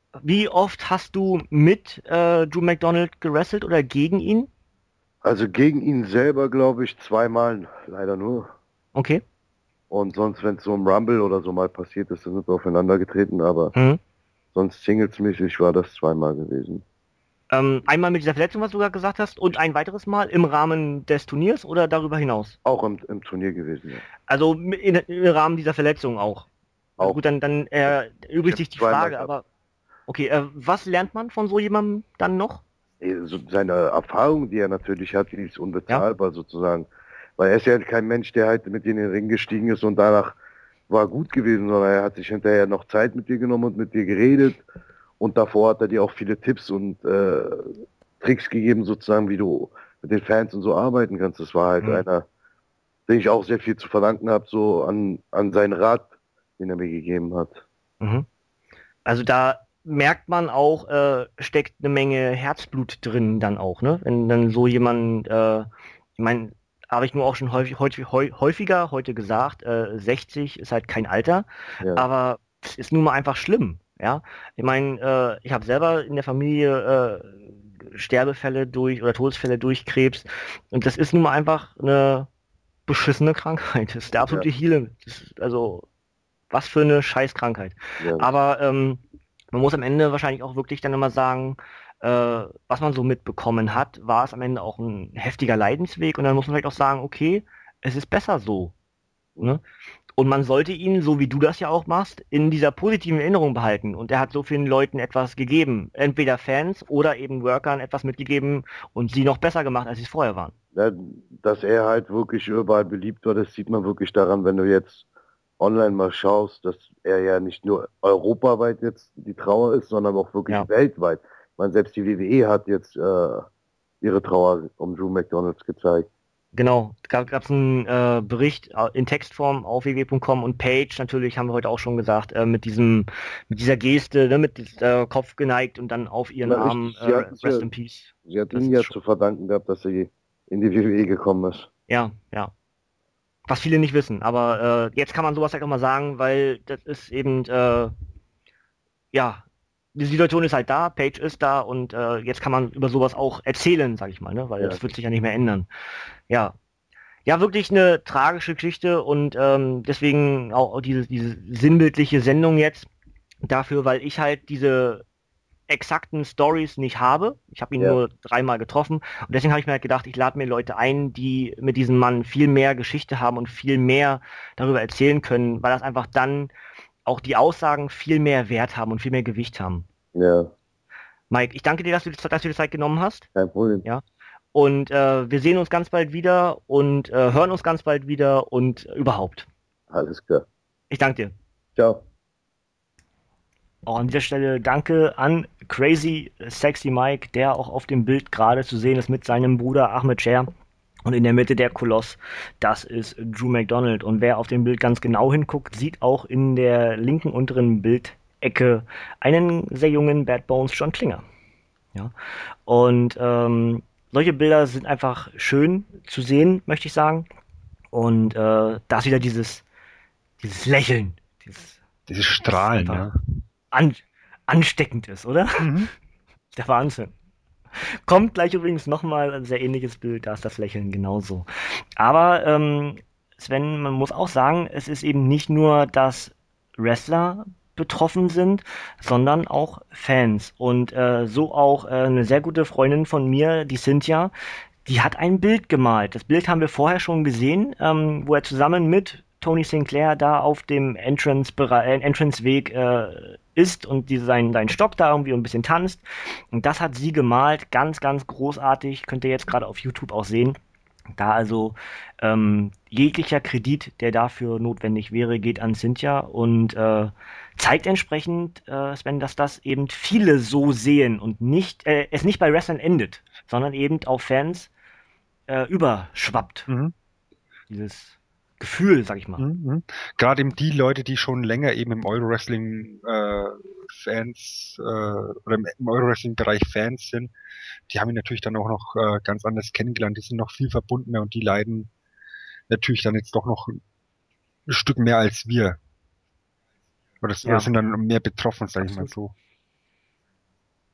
Wie oft hast du mit äh, Drew McDonald gewrestelt oder gegen ihn? Also gegen ihn selber, glaube ich, zweimal, leider nur. Okay. Und sonst, wenn es so im Rumble oder so mal passiert ist, dann sind wir aufeinander getreten, aber Mhm. sonst singles-mäßig war das zweimal gewesen. Ähm, einmal mit dieser Verletzung, was du gerade gesagt hast, und ein weiteres Mal im Rahmen des Turniers oder darüber hinaus? Auch im, im Turnier gewesen, ja. Also in, im Rahmen dieser Verletzung auch. Also Auch. gut, dann, dann äh, übrigt sich die Zweimal Frage, gehabt. aber okay, äh, was lernt man von so jemandem dann noch? So seine Erfahrung, die er natürlich hat, die ist unbezahlbar sozusagen. Weil er ist ja kein Mensch, der halt mit dir in den Ring gestiegen ist und danach war gut gewesen, sondern er hat sich hinterher noch Zeit mit dir genommen und mit dir geredet. Und davor hat er dir auch viele Tipps und äh, Tricks gegeben, sozusagen, wie du mit den Fans und so arbeiten kannst. Das war halt Mhm. einer, den ich auch sehr viel zu verdanken habe, so an, an seinen Rat, den er mir gegeben hat. Mhm. Also da merkt man auch, äh, steckt eine Menge Herzblut drin dann auch, ne? Wenn dann so jemand, äh, ich meine, habe ich nur auch schon häufig, häufig, häufiger heute gesagt, äh, sechzig ist halt kein Alter, Ja. aber es ist nun mal einfach schlimm, ja? Ich meine, äh, ich habe selber in der Familie äh, Sterbefälle durch oder Todesfälle durch Krebs und das ist nun mal einfach eine beschissene Krankheit. Das ist der absolute Heal. Das ist, also was für eine Scheißkrankheit. Ja. Aber ähm, man muss am Ende wahrscheinlich auch wirklich dann immer sagen, äh, was man so mitbekommen hat, war es am Ende auch ein heftiger Leidensweg und dann muss man vielleicht auch sagen, okay, es ist besser so. Ne? Und man sollte ihn, so wie du das ja auch machst, in dieser positiven Erinnerung behalten. Und er hat so vielen Leuten etwas gegeben. Entweder Fans oder eben Workern etwas mitgegeben und sie noch besser gemacht, als sie es vorher waren. Ja, dass er halt wirklich überall beliebt war, das sieht man wirklich daran, wenn du jetzt online mal schaust, dass er ja nicht nur europaweit jetzt die Trauer ist, sondern auch wirklich Ja. weltweit. Ich meine, selbst die W W E hat jetzt äh, ihre Trauer um Drew McDonalds gezeigt. Genau, gab es einen äh, Bericht äh, in Textform auf w w w punkt com und Page, natürlich haben wir heute auch schon gesagt, äh, mit diesem, mit dieser Geste, ne, mit diesem äh, Kopf geneigt und dann auf ihren Na, Arm richtig, sie äh, hat es Rest ja- in Peace. Sie hat Das ihn ist ja schon- zu verdanken gehabt, dass sie in die W W E gekommen ist. Ja, ja. Was viele nicht wissen, aber äh, jetzt kann man sowas halt auch mal sagen, weil das ist eben, äh, ja, die Situation ist halt da, Page ist da und äh, jetzt kann man über sowas auch erzählen, sag ich mal, ne, weil Ja. das wird sich ja nicht mehr ändern. Ja, Ja, wirklich eine tragische Geschichte und ähm, deswegen auch diese, diese sinnbildliche Sendung jetzt dafür, weil ich halt diese exakten Stories nicht habe. Ich habe ihn Ja. nur dreimal getroffen und deswegen habe ich mir halt gedacht, ich lade mir Leute ein, die mit diesem Mann viel mehr Geschichte haben und viel mehr darüber erzählen können, weil das einfach dann auch die Aussagen viel mehr Wert haben und viel mehr Gewicht haben. Ja, Mike, ich danke dir, dass du, dass du dir Zeit genommen hast. kein Problem. Ja. Und äh, wir sehen uns ganz bald wieder und äh, hören uns ganz bald wieder und äh, überhaupt. Alles klar. Ich danke dir. Ciao. Auch an dieser Stelle danke an Crazy Sexy Mike, der auch auf dem Bild gerade zu sehen ist mit seinem Bruder Ahmed Scher. Und in der Mitte der Koloss, das ist Drew McDonald. Und wer auf dem Bild ganz genau hinguckt, sieht auch in der linken unteren Bildecke einen sehr jungen Bad Bones John Klinger. Ja. Und ähm, solche Bilder sind einfach schön zu sehen, möchte ich sagen. Und äh, da ist wieder dieses, dieses Lächeln, dieses Dieses Strahlen, einfach ja. an, ansteckend ist, oder? Mhm. Der Wahnsinn. Kommt gleich übrigens nochmal ein sehr ähnliches Bild, da ist das Lächeln genauso. Aber ähm, Sven, man muss auch sagen, es ist eben nicht nur, dass Wrestler betroffen sind, sondern auch Fans. Und äh, so auch äh, eine sehr gute Freundin von mir, die Cynthia, die hat ein Bild gemalt. Das Bild haben wir vorher schon gesehen, ähm, wo er zusammen mit Tony Sinclair da auf dem Entrance äh, Entrance-Weg äh, ist und die, sein, sein Stock da irgendwie ein bisschen tanzt. Und das hat sie gemalt, ganz, ganz großartig. Könnt ihr jetzt gerade auf YouTube auch sehen. Da also ähm, jeglicher Kredit, der dafür notwendig wäre, geht an Cynthia und äh, zeigt entsprechend, äh, Sven, dass das eben viele so sehen und nicht äh, es nicht bei Wrestlern endet, sondern eben auf Fans äh, überschwappt. Mhm. Dieses Gefühl, sag ich mal. Mhm. Gerade eben die Leute, die schon länger eben im Euro-Wrestling äh, Fans äh, oder im, im Euro-Wrestling-Bereich Fans sind, die haben ihn natürlich dann auch noch äh, ganz anders kennengelernt. Die sind noch viel verbundener und die leiden natürlich dann jetzt doch noch ein Stück mehr als wir. Oder, Ja. oder sind dann mehr betroffen, sag ich mal so.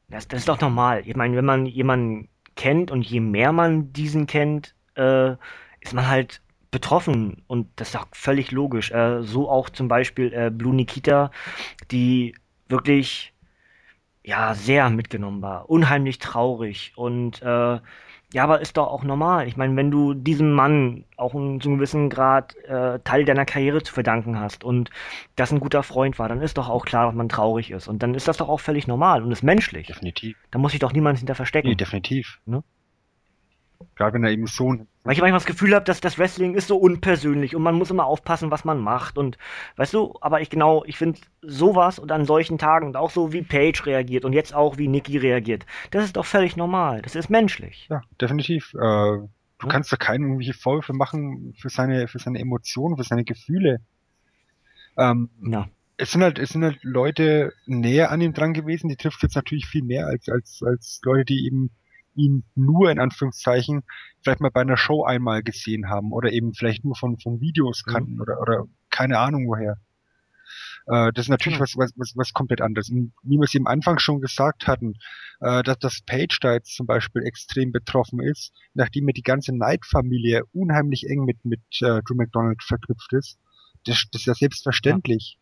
Das, das ist doch normal. Ich meine, wenn man jemanden kennt und je mehr man diesen kennt, äh, ist man halt betroffen und das ist doch völlig logisch. Äh, so auch zum Beispiel äh, Blue Nikita, die wirklich ja sehr mitgenommen war, unheimlich traurig und äh, ja, aber ist doch auch normal. Ich meine, wenn du diesem Mann auch in so einem gewissen Grad äh, Teil deiner Karriere zu verdanken hast und das ein guter Freund war, dann ist doch auch klar, dass man traurig ist und dann ist das doch auch völlig normal und ist menschlich. Definitiv. Da muss sich doch niemand hinter Nee, verstecken. definitiv. Ne? Gerade wenn er eben so ein, Weil ich manchmal das Gefühl habe, dass das Wrestling ist so unpersönlich und man muss immer aufpassen, was man macht und weißt du, aber ich genau, ich finde sowas und an solchen Tagen und auch so wie Paige reagiert und jetzt auch wie Nikki reagiert, das ist doch völlig normal, das ist menschlich. ja, definitiv. Äh, du Ne? kannst da keinen irgendwelche Vorwürfe machen für seine, für seine Emotionen, für seine Gefühle. Ähm, Na, es sind halt, es sind halt Leute näher an ihm dran gewesen, die trifft jetzt natürlich viel mehr als, als, als Leute, die eben ihn nur in Anführungszeichen vielleicht mal bei einer Show einmal gesehen haben oder eben vielleicht nur von, von Videos mhm. kannten oder, oder keine Ahnung woher. Äh, das ist natürlich Genau. was, was, was, was komplett anderes. Und wie wir es am Anfang schon gesagt hatten, äh, dass das Paige da jetzt zum Beispiel extrem betroffen ist, nachdem mir die ganze Knight-Familie unheimlich eng mit, mit äh, Drew McDonald verknüpft ist. Das, das ist ja Ja, selbstverständlich.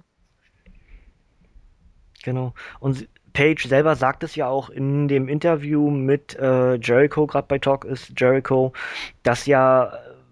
genau. Und Paige selber sagt es ja auch in dem Interview mit äh, Jericho, gerade bei Talk ist Jericho, dass ja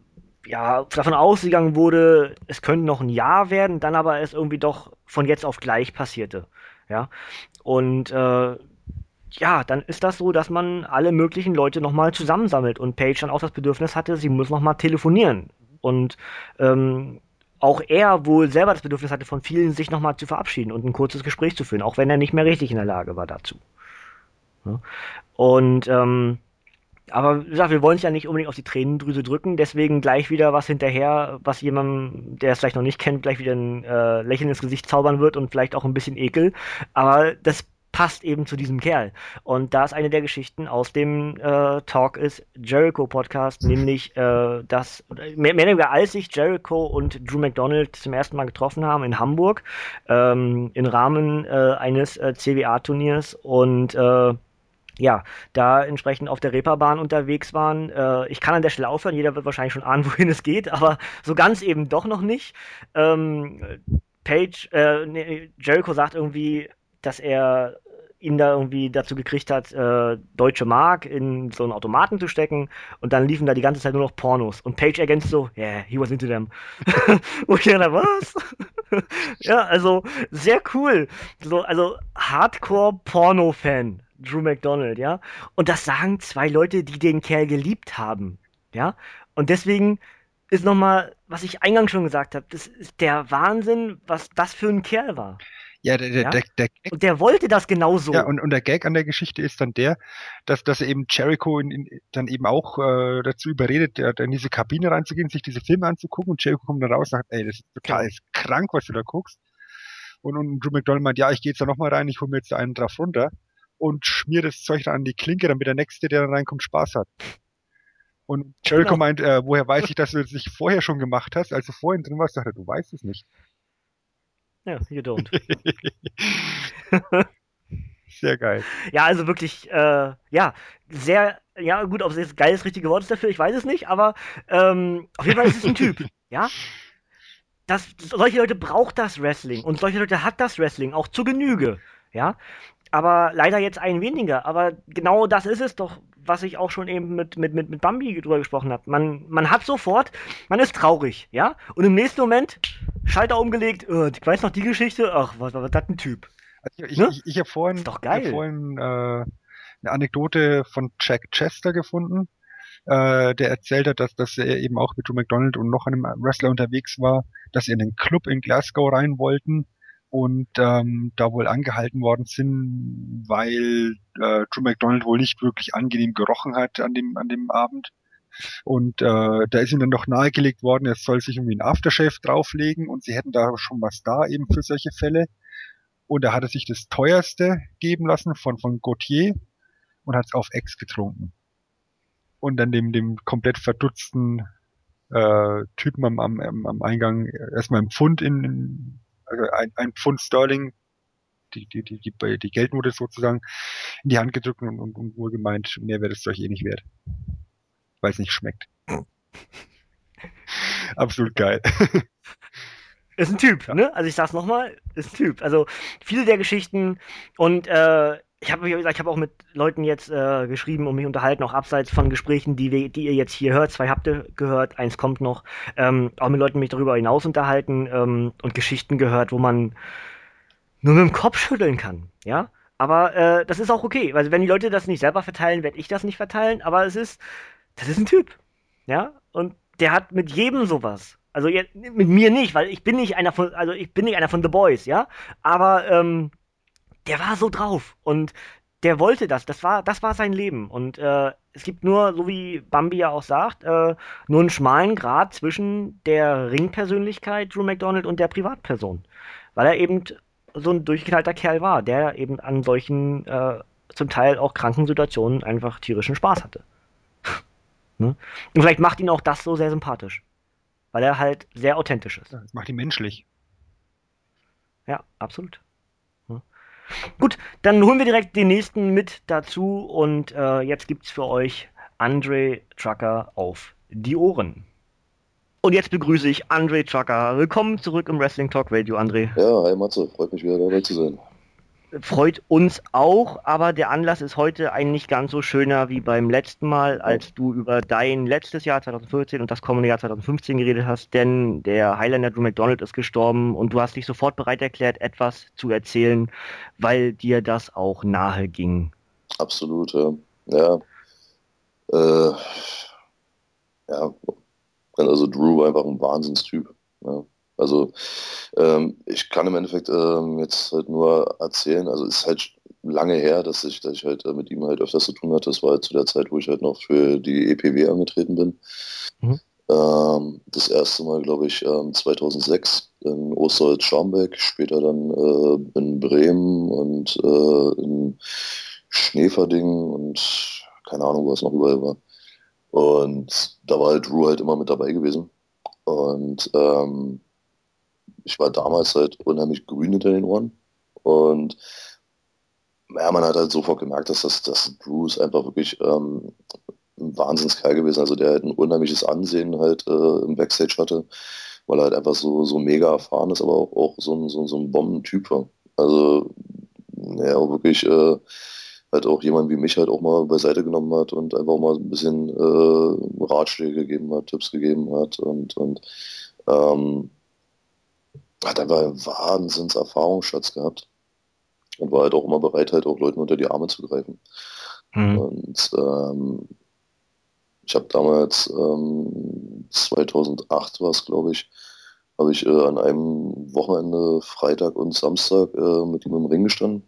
ja, davon ausgegangen wurde, es könnte noch ein Jahr werden, dann aber es irgendwie doch von jetzt auf gleich passierte. Ja. Und äh, ja, dann ist das so, dass man alle möglichen Leute nochmal zusammensammelt und Paige dann auch das Bedürfnis hatte, sie muss nochmal telefonieren. Und ähm, auch er wohl selber das Bedürfnis hatte, von vielen sich nochmal zu verabschieden und ein kurzes Gespräch zu führen, auch wenn er nicht mehr richtig in der Lage war dazu. Ja. Und ähm, aber wie gesagt, wir wollen es ja nicht unbedingt auf die Tränendrüse drücken, deswegen gleich wieder was hinterher, was jemandem, der es vielleicht noch nicht kennt, gleich wieder ein äh, Lächeln ins Gesicht zaubern wird und vielleicht auch ein bisschen Ekel. Aber das passt eben zu diesem Kerl. Und da ist eine der Geschichten aus dem äh, Talk ist Jericho Podcast, nämlich äh, dass mehr, mehr oder weniger als sich Jericho und Drew McDonald zum ersten Mal getroffen haben in Hamburg ähm, im Rahmen äh, eines äh, C W A-Turniers und äh, ja, da entsprechend auf der Reeperbahn unterwegs waren. Äh, ich kann an der Stelle aufhören, jeder wird wahrscheinlich schon ahnen, wohin es geht, aber so ganz eben doch noch nicht. Ähm, Page, äh, nee, Jericho sagt irgendwie, dass er ihn da irgendwie dazu gekriegt hat, äh, deutsche Mark in so einen Automaten zu stecken und dann liefen da die ganze Zeit nur noch Pornos. Und Page ergänzt so, yeah, he was into them. Und ich dachte, was? Ja, also sehr cool. So, also Hardcore-Porno-Fan. Drew McDonald, ja. Und das sagen zwei Leute, die den Kerl geliebt haben, ja. Und deswegen ist nochmal, was ich eingangs schon gesagt habe, das ist der Wahnsinn, was das für ein Kerl war, Ja, der, der, ja. der, der Gag, Und der wollte das genauso. ja, und, und der Gag an der Geschichte ist dann der, dass, dass er eben Jericho in, in, dann eben auch äh, dazu überredet, der, der in diese Kabine reinzugehen, sich diese Filme anzugucken und Jericho kommt dann raus und sagt, ey, das ist total Genau. krank, was du da guckst. Und, und Drew McDonald meint, ja, ich gehe jetzt da nochmal rein, ich hole mir jetzt da einen drauf runter und schmier das Zeug dann an die Klinke, damit der Nächste, der dann reinkommt, Spaß hat. Und Jericho Genau. meint, äh, woher weiß ich, dass du das nicht vorher schon gemacht hast, als du vorhin drin warst, sagt er, du weißt es nicht. Ja, you don't. Sehr geil. Ja, also wirklich, äh, ja, sehr, ja, gut, ob es jetzt geil das richtige Wort ist dafür, ich weiß es nicht, aber ähm, auf jeden Fall ist es ein Typ, ja. Das, solche Leute braucht das Wrestling und solche Leute hat das Wrestling auch zur Genüge, ja. Aber leider jetzt ein weniger. Aber genau das ist es doch, was ich auch schon eben mit, mit, mit, mit Bambi drüber gesprochen habe. Man, man hat sofort, man ist traurig, ja? Und im nächsten Moment, Schalter umgelegt, äh, ich weiß noch die Geschichte, ach, was war das ein Typ? Also ich Ne? ich, ich habe vorhin, Ist doch ich hab geil. vorhin äh, eine Anekdote von Jack Chester gefunden, äh, der erzählt hat, dass, dass er eben auch mit Drew McDonald und noch einem Wrestler unterwegs war, dass sie in einen Club in Glasgow rein wollten und ähm, da wohl angehalten worden sind, weil äh, Drew McDonald wohl nicht wirklich angenehm gerochen hat an dem an dem Abend. Und äh, da ist ihm dann noch nahegelegt worden, er soll sich irgendwie ein Aftershave drauflegen und sie hätten da schon was da eben für solche Fälle. Und da hat er sich das teuerste geben lassen von von Gautier und hat es auf Ex getrunken. Und dann dem dem komplett verdutzten äh, Typen am, am, am Eingang erstmal ein Pfund in, in also ein, ein Pfund Sterling die, die, die, die, die Geldnote sozusagen in die Hand gedrückt und, und, und wohl gemeint, mehr wäre das euch eh nicht wert. Weil es nicht schmeckt. Absolut geil. Ist ein Typ, Ja. ne? Also ich sag's nochmal, ist ein Typ. Also viele der Geschichten und äh, ich habe, wie gesagt, ich habe auch mit Leuten jetzt äh, geschrieben und mich unterhalten, auch abseits von Gesprächen, die, wir, die ihr jetzt hier hört. Zwei habt ihr gehört, eins kommt noch. Ähm, auch mit Leuten mich darüber hinaus unterhalten ähm, und Geschichten gehört, wo man nur mit dem Kopf schütteln kann, ja? Aber äh, das ist auch okay. Also wenn die Leute das nicht selber verteilen, werde ich das nicht verteilen. Aber es ist, das ist ein Typ, ja? Und der hat mit jedem sowas. Also jetzt, mit mir nicht, weil ich bin nicht einer von, also ich bin nicht einer von The Boys, ja? Aber ähm, der war so drauf und der wollte das. Das war, das war sein Leben. Und äh, es gibt nur, so wie Bambi ja auch sagt, äh, nur einen schmalen Grat zwischen der Ringpersönlichkeit Drew McDonald und der Privatperson. Weil er eben so ein durchgeknallter Kerl war, der eben an solchen äh, zum Teil auch kranken Situationen einfach tierischen Spaß hatte. Ne? Und vielleicht macht ihn auch das so sehr sympathisch. Weil er halt sehr authentisch ist. Das macht ihn menschlich. Ja, absolut. Ja. Gut, dann holen wir direkt den nächsten mit dazu und äh, jetzt gibt's für euch Andre Trucker auf die Ohren. Und jetzt begrüße ich Andre Trucker. Willkommen zurück im Wrestling Talk Radio, Andre. Ja, hi Matze, freut mich wieder dabei zu sein. Freut uns auch, aber der Anlass ist heute ein nicht ganz so schöner wie beim letzten Mal, als du über dein letztes Jahr zwanzig vierzehn und das kommende Jahr zwanzig fünfzehn geredet hast, denn der Highlander Drew McDonald ist gestorben und du hast dich sofort bereit erklärt, etwas zu erzählen, weil dir das auch nahe ging. Absolut, ja. Ja, äh, ja, also Drew war einfach ein Wahnsinnstyp. Ja. Also ähm, ich kann im Endeffekt ähm, jetzt halt nur erzählen, also es ist halt lange her, dass ich, dass ich halt äh, mit ihm halt öfters zu tun hatte. Das war halt zu der Zeit, wo ich halt noch für die E P W angetreten bin. Mhm. Ähm, das erste Mal, glaube ich, ähm, zweitausendsechs in Osterholz-Scharmbeck, später dann äh, in Bremen und äh, in Schneverding und keine Ahnung, was noch überall war. Und da war halt Drew halt immer mit dabei gewesen. Und ähm, ich war damals halt unheimlich grün hinter den Ohren. Und ja, man hat halt sofort gemerkt, dass das dass Drew ist einfach wirklich ähm, ein Wahnsinnskerl gewesen. Also der halt ein unheimliches Ansehen halt äh, im Backstage hatte, weil er halt einfach so, so mega erfahren ist, aber auch, auch so ein, so, so ein Bombentyp war. Also ja, auch wirklich äh, halt auch jemand wie mich halt auch mal beiseite genommen hat und einfach mal ein bisschen äh, Ratschläge gegeben hat, Tipps gegeben hat und, und ähm, hat einfach einen Wahnsinns Erfahrungsschatz gehabt und war halt auch immer bereit, halt auch Leuten unter die Arme zu greifen. Mhm. Und ähm, ich habe damals, ähm, zweitausendacht war es, glaube ich, habe ich äh, an einem Wochenende, Freitag und Samstag, äh, mit ihm im Ring gestanden.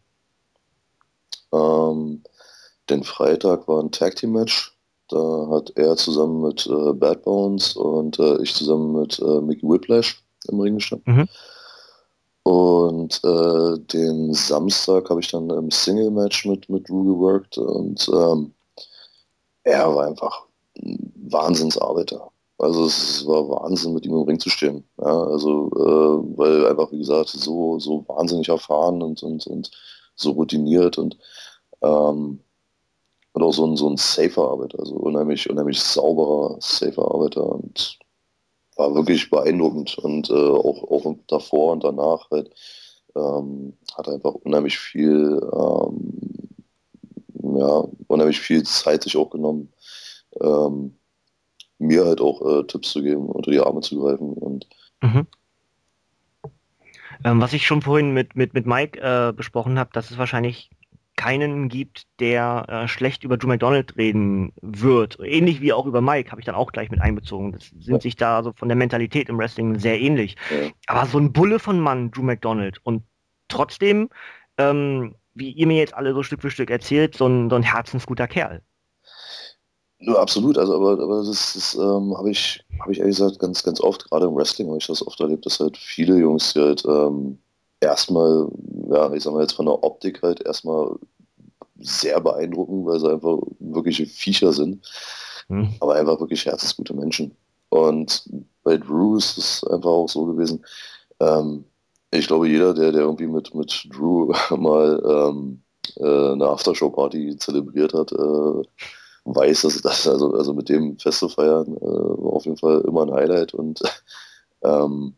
Ähm, den Freitag war ein Tag Team Match. Da hat er zusammen mit äh, Bad Bones und äh, ich zusammen mit äh, Mickey Whiplash im Ring gestanden. Mhm. Und äh, den Samstag habe ich dann im Single-Match mit, mit Drew geworkt und ähm, er war einfach ein Wahnsinnsarbeiter. Also es war Wahnsinn, mit ihm im Ring zu stehen. Ja, also äh, weil einfach, wie gesagt, so, so wahnsinnig erfahren und, und, und so routiniert und, ähm, und auch so ein, so ein safer Arbeiter, also unheimlich, unheimlich sauberer, safer Arbeiter und war wirklich beeindruckend und äh, auch, auch davor und danach halt ähm, hat er einfach unheimlich viel ähm, ja, unheimlich viel Zeit sich auch genommen, ähm, mir halt auch äh, Tipps zu geben, unter die Arme zu greifen und Mhm. Ähm, was ich schon vorhin mit, mit, mit Mike äh, besprochen habe, dass es wahrscheinlich keinen gibt, der äh, schlecht über Drew McDonald reden wird. Ähnlich wie auch über Mike, habe ich dann auch gleich mit einbezogen. Das sind Ja. sich da so von der Mentalität im Wrestling sehr ähnlich. ja. Aber so ein Bulle von Mann, Drew McDonald, und trotzdem, ähm, wie ihr mir jetzt alle so Stück für Stück erzählt, so ein, so ein herzensguter Kerl. Nur absolut, also aber, aber das, das ähm, habe ich, habe ich ehrlich gesagt ganz, ganz oft, gerade im Wrestling habe ich das oft erlebt, dass halt viele Jungs, die halt ähm, erstmal, ja, ich sag mal jetzt von der Optik halt erstmal sehr beeindrucken, weil sie einfach wirkliche Viecher sind, Hm. aber einfach wirklich herzensgute Menschen. Und bei Drew ist es einfach auch so gewesen, ähm, Ich glaube, jeder, der, der irgendwie mit, mit Drew mal ähm, äh, eine Aftershow-Party zelebriert hat, äh, weiß, dass das, also, also mit dem Fest zu feiern, äh, war auf jeden Fall immer ein Highlight und ähm,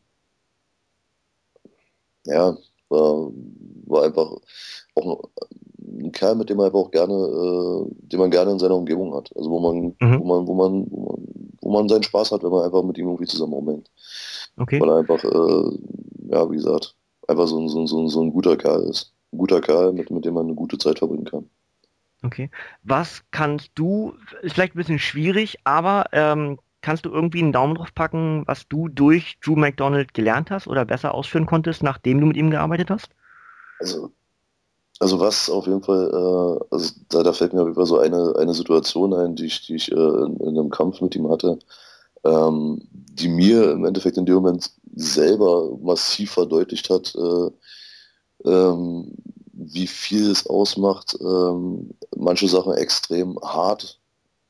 ja, war, war einfach auch ein, ein Kerl, mit dem man einfach auch gerne, äh, den man gerne in seiner Umgebung hat. Also wo man, Mhm. wo man, wo man, wo man, wo man seinen Spaß hat, wenn man einfach mit ihm irgendwie zusammen rumhängt. Okay. Weil er einfach, äh, ja, wie gesagt, einfach so ein, so, ein- so, ein- so ein guter Kerl ist. Ein guter Kerl, mit, mit dem man eine gute Zeit verbringen kann. Okay. Was kannst du, ist vielleicht ein bisschen schwierig, aber ähm, kannst du irgendwie einen Daumen drauf packen, was du durch Drew McDonald gelernt hast oder besser ausführen konntest, nachdem du mit ihm gearbeitet hast? Also, also was auf jeden Fall, äh, also da, da fällt mir auf jeden Fall so eine, eine Situation ein, die ich, die ich äh, in, in einem Kampf mit ihm hatte, ähm, die mir im Endeffekt in dem Moment selber massiv verdeutlicht hat, äh, ähm, wie viel es ausmacht, ähm, manche Sachen extrem hart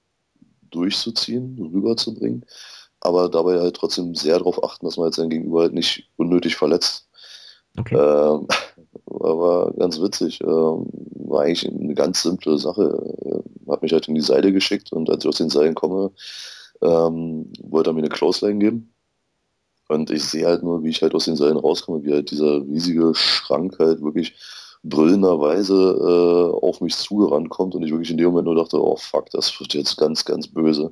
durchzuziehen, rüberzubringen, aber dabei halt trotzdem sehr darauf achten, dass man jetzt sein Gegenüber halt nicht unnötig verletzt. Okay. Ähm, aber ganz witzig, ähm, war eigentlich eine ganz simple Sache. Er hat mich halt in die Seile geschickt und als ich aus den Seilen komme, ähm, wollte er mir eine Clothesline geben. Und ich sehe halt nur, wie ich halt aus den Seilen rauskomme, wie halt dieser riesige Schrank halt wirklich brüllenderweise äh, auf mich zugerannt kommt und ich wirklich in dem Moment nur dachte, oh fuck, das wird jetzt ganz, ganz böse.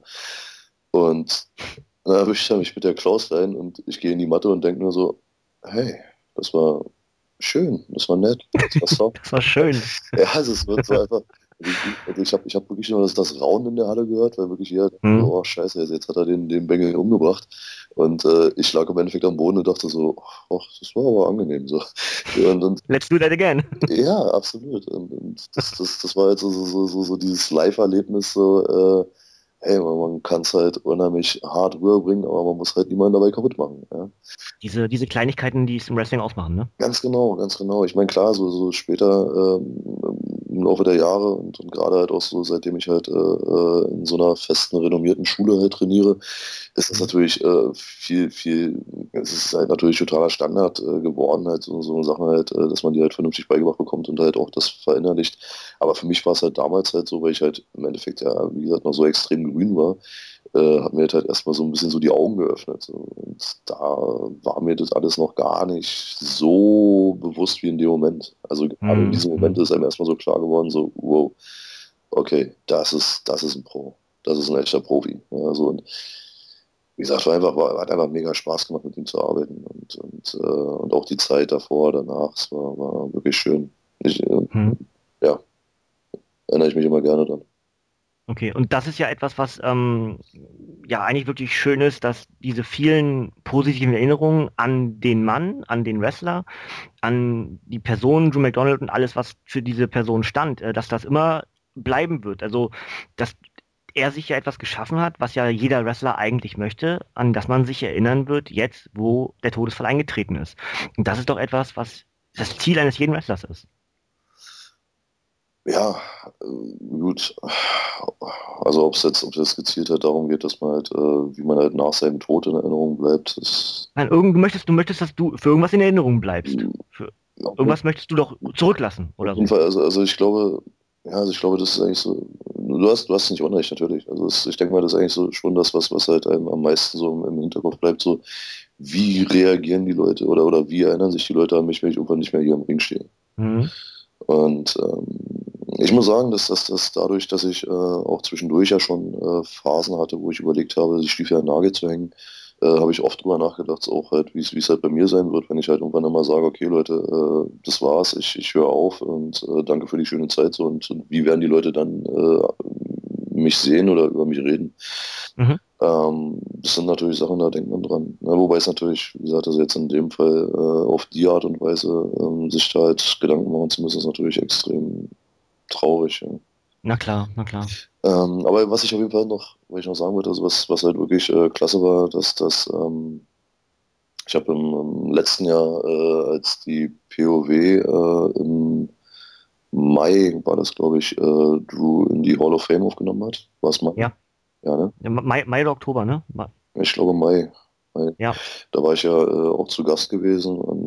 Und dann erwischt er mich mit der Klaus rein und ich gehe in die Matte und denke nur so, hey, das war schön, das war nett, das war soft. Das war schön. Ja, also es wird so einfach. Also ich, also ich habe ich hab wirklich nur das, das Raunen in der Halle gehört, weil wirklich jeder dachte, Hm. so, oh scheiße, jetzt hat er den, den Bengel umgebracht. Und äh, ich lag im Endeffekt am Boden und dachte so, ach, das war aber angenehm so. Und, und Let's do that again. ja, absolut. Und, und das, das, das war halt so, so, so, so, so dieses Live-Erlebnis, so, äh, hey, man, man kann es halt unheimlich hart rüberbringen, aber man muss halt niemanden dabei kaputt machen. Ja. Diese, diese Kleinigkeiten, die es im Wrestling ausmachen, ne? Ganz genau, ganz genau. Ich meine, klar, so, so später ähm, im Laufe der Jahre und, und gerade halt auch so, seitdem ich halt äh, äh, in so einer festen, renommierten Schule halt trainiere, ist das Mhm. natürlich äh, viel, viel, es ist halt natürlich totaler Standard äh, geworden, halt so, so Sachen halt, äh, dass man die halt vernünftig beigebracht bekommt und halt auch das verinnerlicht. Aber für mich war es halt damals halt so, weil ich halt im Endeffekt ja, wie gesagt, noch so extrem grün war, äh, hat mir halt, halt erstmal so ein bisschen so die Augen geöffnet. So. Und da war mir das alles noch gar nicht so bewusst wie in dem Moment. Also gerade in Mhm. diesem Moment ist einem erstmal so klar geworden, so, wow, okay, das ist, das ist ein Pro. Das ist ein echter Profi. Ja, so, und wie gesagt, war einfach, war, hat einfach mega Spaß gemacht, mit ihm zu arbeiten. Und, und, äh, und auch die Zeit davor, danach, es war, war wirklich schön. Ich, äh, Mhm. ja, erinnere ich mich immer gerne dran. Okay, und das ist ja etwas, was ähm, ja eigentlich wirklich schön ist, dass diese vielen positiven Erinnerungen an den Mann, an den Wrestler, an die Person Drew McDonald und alles, was für diese Person stand, äh, dass das immer bleiben wird. Also, dass er sich ja etwas geschaffen hat, was ja jeder Wrestler eigentlich möchte, an das man sich erinnern wird, jetzt, wo der Todesfall eingetreten ist. Und das ist doch etwas, was das Ziel eines jeden Wrestlers ist. Ja, äh, gut. Also ob es jetzt, ob es jetzt gezielt halt darum geht, dass man halt, äh, wie man halt nach seinem Tod in Erinnerung bleibt, ist Nein, irgend, du möchtest, du möchtest, dass du für irgendwas in Erinnerung bleibst. Für ja, auf irgendwas möchtest du doch zurücklassen oder jeden so. Fall, also, also ich glaube, ja, also ich glaube, das ist eigentlich so, du hast, du hast nicht Unrecht, natürlich. Also es, ich denke mal, das ist eigentlich so schon das, was, was halt einem am meisten so im, im Hinterkopf bleibt, so, wie reagieren die Leute oder, oder wie erinnern sich die Leute an mich, wenn ich irgendwann nicht mehr hier im Ring stehe. Mhm. Und ähm, ich muss sagen, dass das dass dadurch, dass ich äh, auch zwischendurch ja schon äh, Phasen hatte, wo ich überlegt habe, die Stiefel an den Nagel zu hängen, äh, habe ich oft drüber nachgedacht, so auch halt, wie es wie es halt bei mir sein wird, wenn ich halt irgendwann einmal sage, okay Leute, äh, das war's, ich, ich höre auf und äh, danke für die schöne Zeit so und, und wie werden die Leute dann äh, mich sehen oder über mich reden. Mhm. Ähm, das sind natürlich Sachen, da denkt man dran. Ja, wobei es natürlich, wie gesagt, also jetzt in dem Fall äh, auf die Art und Weise ähm, sich da halt Gedanken machen zu müssen, ist natürlich extrem traurig. Ja. Na klar, na klar. Ähm, aber was ich auf jeden Fall noch, was ich noch sagen wollte, also was, was halt wirklich äh, klasse war, dass das, ähm, ich habe im, im letzten Jahr, äh, als die P O W äh, im Mai war das, glaube ich, äh, Drew in die Hall of Fame aufgenommen hat. War es Mai? Ja. Ja, ne? Ja, Mai, Mai oder Oktober, ne? Ma- Ich glaube Mai. Mai. Ja. Da war ich ja äh, auch zu Gast gewesen und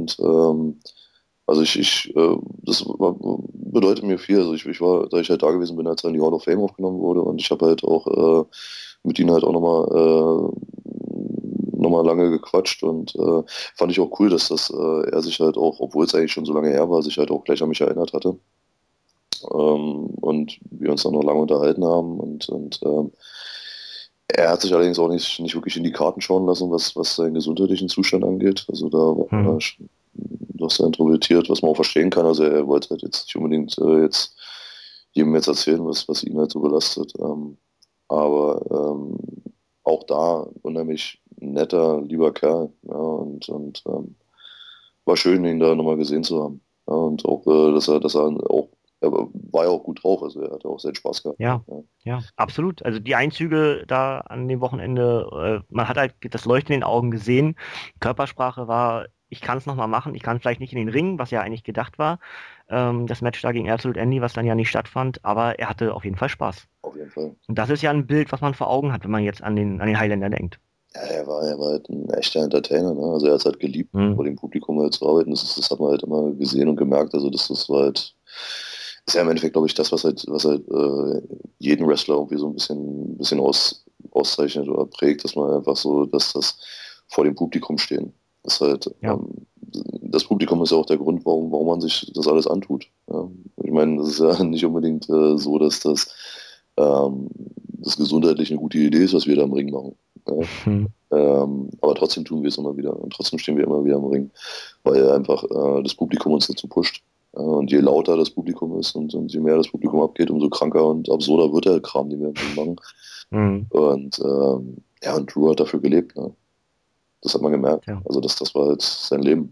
Und ähm, also ich, ich äh, das war, bedeutet mir viel. Also ich, ich war, da ich halt da gewesen bin, als er in die Hall of Fame aufgenommen wurde, und ich habe halt auch äh, mit ihm halt auch nochmal äh, nochmal lange gequatscht, und äh, fand ich auch cool, dass das äh, er sich halt auch, obwohl es eigentlich schon so lange her war, sich halt auch gleich an mich erinnert hatte. Ähm, und wir uns dann noch lange unterhalten haben, und, und ähm, er hat sich allerdings auch nicht, nicht wirklich in die Karten schauen lassen, was, was seinen gesundheitlichen Zustand angeht. Also da war Hm. er schon doch sehr introvertiert, was man auch verstehen kann. Also er wollte halt jetzt nicht unbedingt äh, jetzt jedem jetzt erzählen, was, was ihn halt so belastet. Ähm, aber ähm, auch da unheimlich netter, lieber Kerl. Ja, und und ähm, war schön, ihn da nochmal gesehen zu haben. Ja, und auch, äh, dass er, dass er auch, er war ja auch gut drauf, also er hatte auch sehr Spaß gehabt. Ja, Ja. ja, absolut. Also die Einzüge da an dem Wochenende, äh, man hat halt das Leuchten in den Augen gesehen. Körpersprache war, ich kann es nochmal machen, ich kann vielleicht nicht in den Ring, was ja eigentlich gedacht war. Ähm, das Match da gegen Absolute Andy, was dann ja nicht stattfand, aber er hatte auf jeden Fall Spaß. Auf jeden Fall. Und das ist ja ein Bild, was man vor Augen hat, wenn man jetzt an den, an den Highlander denkt. Ja, er war, er war halt ein echter Entertainer, ne? Also er hat es halt geliebt, Mhm. vor dem Publikum halt zu arbeiten. Das, ist, das hat man halt immer gesehen und gemerkt. Also das, das war halt, ist ja im Endeffekt, glaube ich, das, was halt, was halt äh, jeden Wrestler irgendwie so ein bisschen, bisschen aus, auszeichnet oder prägt, dass man einfach so, dass das vor dem Publikum stehen. Das halt, Ja. ähm, das Publikum ist ja auch der Grund, warum, warum man sich das alles antut. Ja? Ich meine, das ist ja nicht unbedingt äh, so, dass das, ähm, das gesundheitlich eine gute Idee ist, was wir da im Ring machen. Ja? Hm. Ähm, aber trotzdem tun wir es immer wieder, und trotzdem stehen wir immer wieder im Ring, weil einfach äh, das Publikum uns dazu pusht. Ja, und je lauter das Publikum ist, und, und je mehr das Publikum abgeht, umso kranker und absurder wird der Kram, den wir im Ring machen. Hm. Und ähm, ja, und Drew hat dafür gelebt. Ne? Das hat man gemerkt. Ja. Also das, das war halt sein Leben.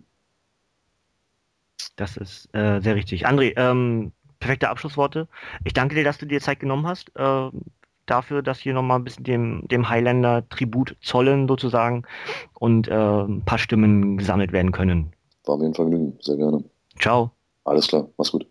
Das ist äh, sehr richtig. André, ähm, perfekte Abschlussworte. Ich danke dir, dass du dir Zeit genommen hast, äh, dafür, dass wir nochmal ein bisschen dem, dem Highlander Tribut zollen sozusagen und äh, ein paar Stimmen gesammelt werden können. War mir ein Vergnügen. Sehr gerne. Ciao. Alles klar. Mach's gut.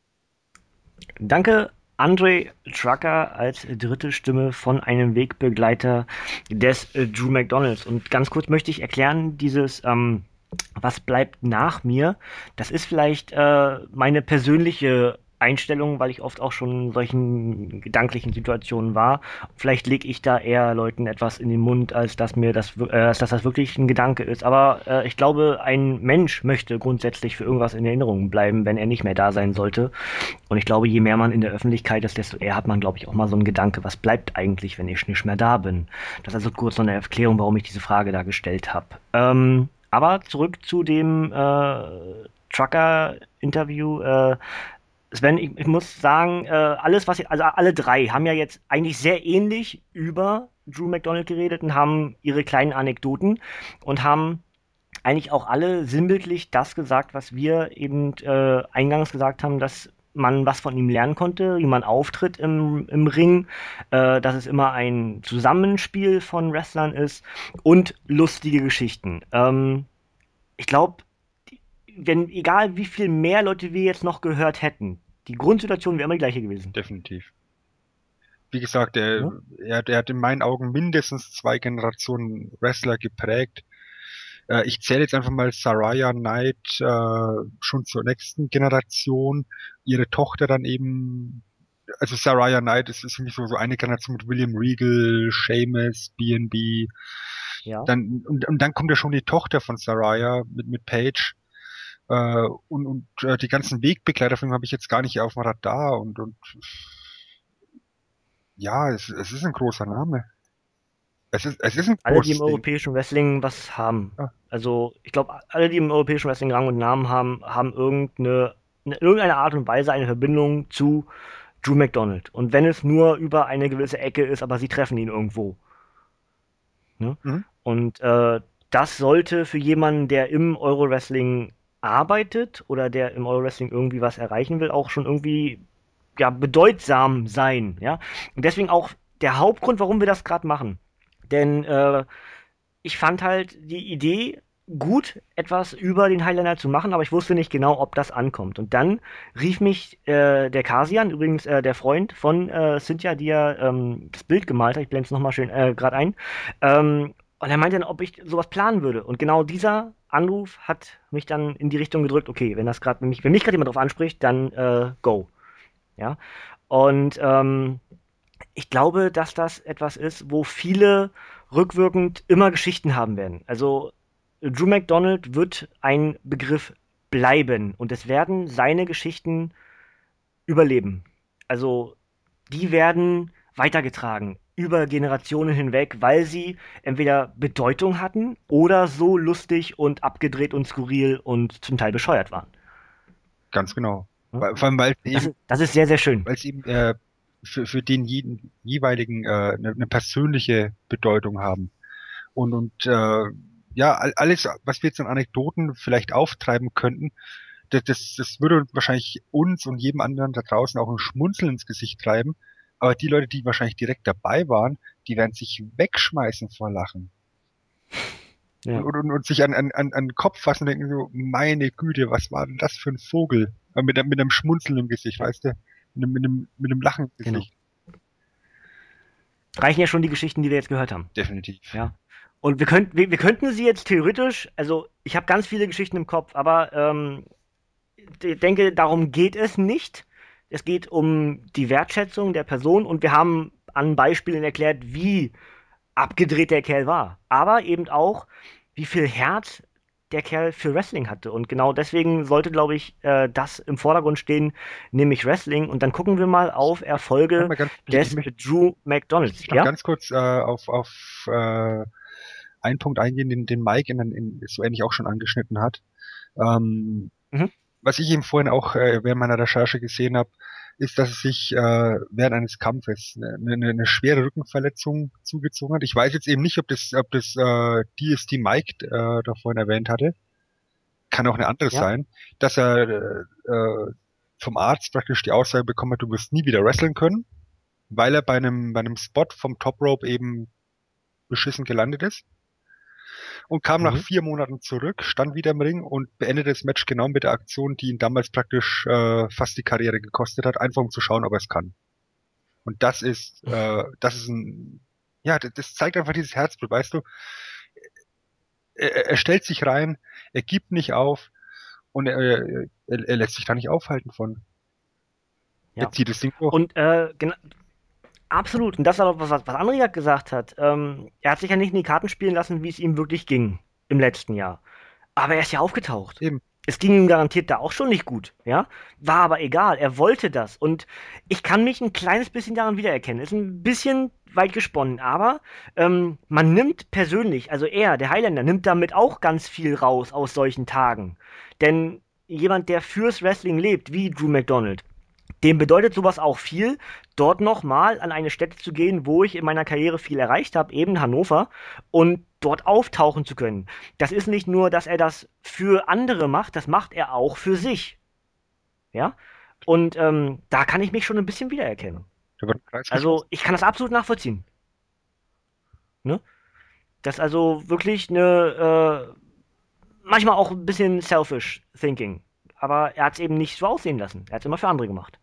Danke, Andre Trucker als dritte Stimme von einem Wegbegleiter des äh, Drew McDonalds. Und ganz kurz möchte ich erklären, dieses ähm, was bleibt nach mir, das ist vielleicht äh, meine persönliche Einstellung, weil ich oft auch schon in solchen gedanklichen Situationen war. Vielleicht lege ich da eher Leuten etwas in den Mund, als dass mir das, äh, als dass das wirklich ein Gedanke ist. Aber äh, ich glaube, ein Mensch möchte grundsätzlich für irgendwas in Erinnerung bleiben, wenn er nicht mehr da sein sollte. Und ich glaube, je mehr man in der Öffentlichkeit ist, desto eher hat man, glaube ich, auch mal so einen Gedanke, was bleibt eigentlich, wenn ich nicht mehr da bin? Das ist also kurz so eine Erklärung, warum ich diese Frage da gestellt habe. Ähm, aber zurück zu dem äh, Trucker-Interview. Äh, Sven, ich, ich muss sagen, äh, alles, was, also alle drei haben ja jetzt eigentlich sehr ähnlich über Drew McDonald geredet und haben ihre kleinen Anekdoten und haben eigentlich auch alle sinnbildlich das gesagt, was wir eben äh, eingangs gesagt haben, dass man was von ihm lernen konnte, wie man auftritt im, im Ring, äh, dass es immer ein Zusammenspiel von Wrestlern ist und lustige Geschichten. Ähm, ich glaube, wenn, egal wie viel mehr Leute wir jetzt noch gehört hätten, die Grundsituation wäre immer die gleiche gewesen. Definitiv. Wie gesagt, er, Ja. er, er hat in meinen Augen mindestens zwei Generationen Wrestler geprägt. Äh, ich zähle jetzt einfach mal Saraya Knight äh, schon zur nächsten Generation. Ihre Tochter dann eben, also Saraya Knight ist, ist für mich so, so eine Generation mit William Regal, Sheamus, B and B. Ja. Dann, und, und dann kommt ja schon die Tochter von Saraya mit, mit Paige. Äh, und und äh, die ganzen Wegbegleiter von ihm habe ich jetzt gar nicht auf dem Radar. Und, und ja, es, es ist ein großer Name. Es ist, es ist ein Alle, die im großes Ding. europäischen Wrestling was haben. Ja. Also, ich glaube, alle, die im europäischen Wrestling Rang und Namen haben, haben irgendeine, in irgendeiner Art und Weise eine Verbindung zu Drew McDonald. Und wenn es nur über eine gewisse Ecke ist, aber sie treffen ihn irgendwo. Ne? Mhm. Und äh, das sollte für jemanden, der im Euro-Wrestling arbeitet oder der im Euro-Wrestling irgendwie was erreichen will, auch schon irgendwie ja, bedeutsam sein. Ja? Und deswegen auch der Hauptgrund, warum wir das gerade machen. Denn äh, ich fand halt die Idee gut, etwas über den Highlander zu machen, aber ich wusste nicht genau, ob das ankommt. Und dann rief mich äh, der Kasian, übrigens äh, der Freund von äh, Cynthia, die ja ähm, das Bild gemalt hat, ich blende es nochmal schön äh, gerade ein, ähm, und er meinte dann, ob ich sowas planen würde. Und genau dieser Anruf hat mich dann in die Richtung gedrückt, okay, wenn das gerade, wenn mich, wenn mich gerade jemand drauf anspricht, dann äh, go. Ja. Und ähm, ich glaube, dass das etwas ist, wo viele rückwirkend immer Geschichten haben werden. Also Drew McDonald wird ein Begriff bleiben und es werden seine Geschichten überleben. Also die werden weitergetragen über Generationen hinweg, weil sie entweder Bedeutung hatten oder so lustig und abgedreht und skurril und zum Teil bescheuert waren. Ganz genau. Ja? Weil, vor allem, weil es Das eben, ist, das ist sehr, sehr schön. weil es eben äh, für, für den jeden, jeweiligen äh, eine, eine persönliche Bedeutung haben. Und, und äh, ja, all- alles, was wir jetzt an Anekdoten vielleicht auftreiben könnten, das, das, das würde wahrscheinlich uns und jedem anderen da draußen auch ein Schmunzeln ins Gesicht treiben. Aber die Leute, die wahrscheinlich direkt dabei waren, die werden sich wegschmeißen vor Lachen. Ja. Und, und, und sich an, an, an an den Kopf fassen und denken so, meine Güte, was war denn das für ein Vogel? Äh, Mit, einem- mit einem Schmunzeln im Gesicht, weißt du? Mit einem, mit einem, mit einem Lachen im Genau. Gesicht. Reichen ja schon die Geschichten, die wir jetzt gehört haben. Definitiv. Ja. Und wir könnten, wir, wir könnten sie jetzt theoretisch, also ich habe ganz viele Geschichten im Kopf, aber ähm, ich denke, darum geht es nicht. Es geht um die Wertschätzung der Person und wir haben an Beispielen erklärt, wie abgedreht der Kerl war. Aber eben auch, wie viel Herz der Kerl für Wrestling hatte. Und genau deswegen sollte, glaube ich, äh, das im Vordergrund stehen, nämlich Wrestling. Und dann gucken wir mal auf Warte Erfolge mal ganz, ich, ich des möchte Drew ich McDonalds. noch Ja? ganz kurz äh, auf, auf äh, einen Punkt eingehen, den, den Mike in, in, so ähnlich auch schon angeschnitten hat. Ähm, Mhm. Was ich eben vorhin auch äh, während meiner Recherche gesehen habe, ist, dass es sich äh, während eines Kampfes eine, eine, eine schwere Rückenverletzung zugezogen hat. Ich weiß jetzt eben nicht, ob das, ob das äh, D S D Mike äh, da vorhin erwähnt hatte. Kann auch eine andere Ja. sein, dass er äh, vom Arzt praktisch die Aussage bekommen hat, du wirst nie wieder wrestlen können, weil er bei einem bei einem Spot vom Top Rope eben beschissen gelandet ist. Und kam nach Mhm. vier Monaten zurück, stand wieder im Ring und beendete das Match genau mit der Aktion, die ihn damals praktisch äh, fast die Karriere gekostet hat, einfach um zu schauen, ob er es kann. Und das ist, äh, das ist ein, ja, das, das zeigt einfach dieses Herzblut, weißt du. Er, er stellt sich rein, er gibt nicht auf und er, er, er lässt sich da nicht aufhalten von. Ja. Er zieht das Ding durch. Und äh, genau, absolut. Und das ist auch was, was André gerade gesagt hat. Ähm, er hat sich ja nicht in die Karten spielen lassen, wie es ihm wirklich ging im letzten Jahr. Aber er ist ja aufgetaucht. Eben. Es ging ihm garantiert da auch schon nicht gut, ja? War aber egal, er wollte das. Und ich kann mich ein kleines bisschen daran wiedererkennen. Ist ein bisschen weit gesponnen, aber ähm, man nimmt persönlich, also er, der Highlander, nimmt damit auch ganz viel raus aus solchen Tagen. Denn jemand, der fürs Wrestling lebt, wie Drew McDonald, dem bedeutet sowas auch viel, dort nochmal an eine Stätte zu gehen, wo ich in meiner Karriere viel erreicht habe, eben Hannover, und dort auftauchen zu können. Das ist nicht nur, dass er das für andere macht, das macht er auch für sich. Ja? Und ähm, da kann ich mich schon ein bisschen wiedererkennen. Da wird ein Kreis Also, geschlossen. ich kann das absolut nachvollziehen. Ne? Das ist also wirklich eine, äh, manchmal auch ein bisschen selfish thinking. Aber er hat es eben nicht so aussehen lassen. Er hat es immer für andere gemacht.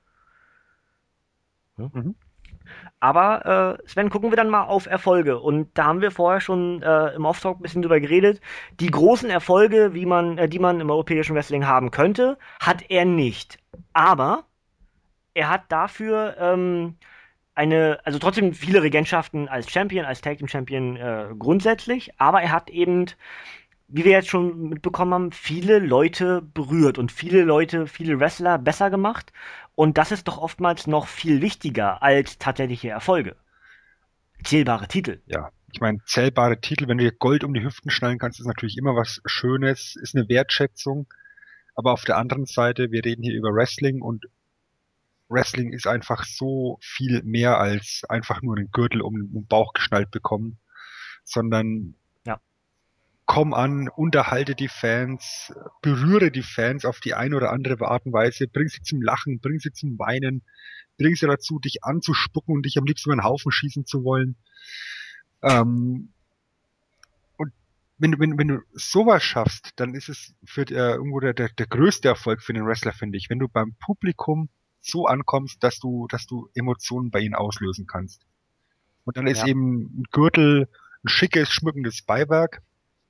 Mhm. Aber äh, Sven, gucken wir dann mal auf Erfolge. Und da haben wir vorher schon äh, im Off-Talk ein bisschen drüber geredet. Die großen Erfolge, wie man, äh, die man im europäischen Wrestling haben könnte, hat er nicht. Aber er hat dafür ähm, eine, also trotzdem viele Regentschaften als Champion, als Tag Team Champion äh, grundsätzlich. Aber er hat eben, wie wir jetzt schon mitbekommen haben, viele Leute berührt und viele Leute, viele Wrestler besser gemacht. Und das ist doch oftmals noch viel wichtiger als tatsächliche Erfolge. Zählbare Titel. Ja, ich meine, zählbare Titel, wenn du dir Gold um die Hüften schnallen kannst, ist natürlich immer was Schönes, ist eine Wertschätzung. Aber auf der anderen Seite, wir reden hier über Wrestling und Wrestling ist einfach so viel mehr als einfach nur einen Gürtel um den Bauch geschnallt bekommen, sondern Ja. komm an, unterhalte die Fans, berühre die Fans auf die eine oder andere Art und Weise, bring sie zum Lachen, bring sie zum Weinen, bring sie dazu, dich anzuspucken und dich am liebsten über den Haufen schießen zu wollen. Ähm, und wenn, du- wenn, wenn du sowas schaffst, dann ist es für äh, irgendwo der, der, der größte Erfolg für den Wrestler, finde ich, wenn du beim Publikum so ankommst, dass du, dass du Emotionen bei ihnen auslösen kannst. Und dann ist Ja. eben ein Gürtel ein schickes, schmückendes Beiwerk.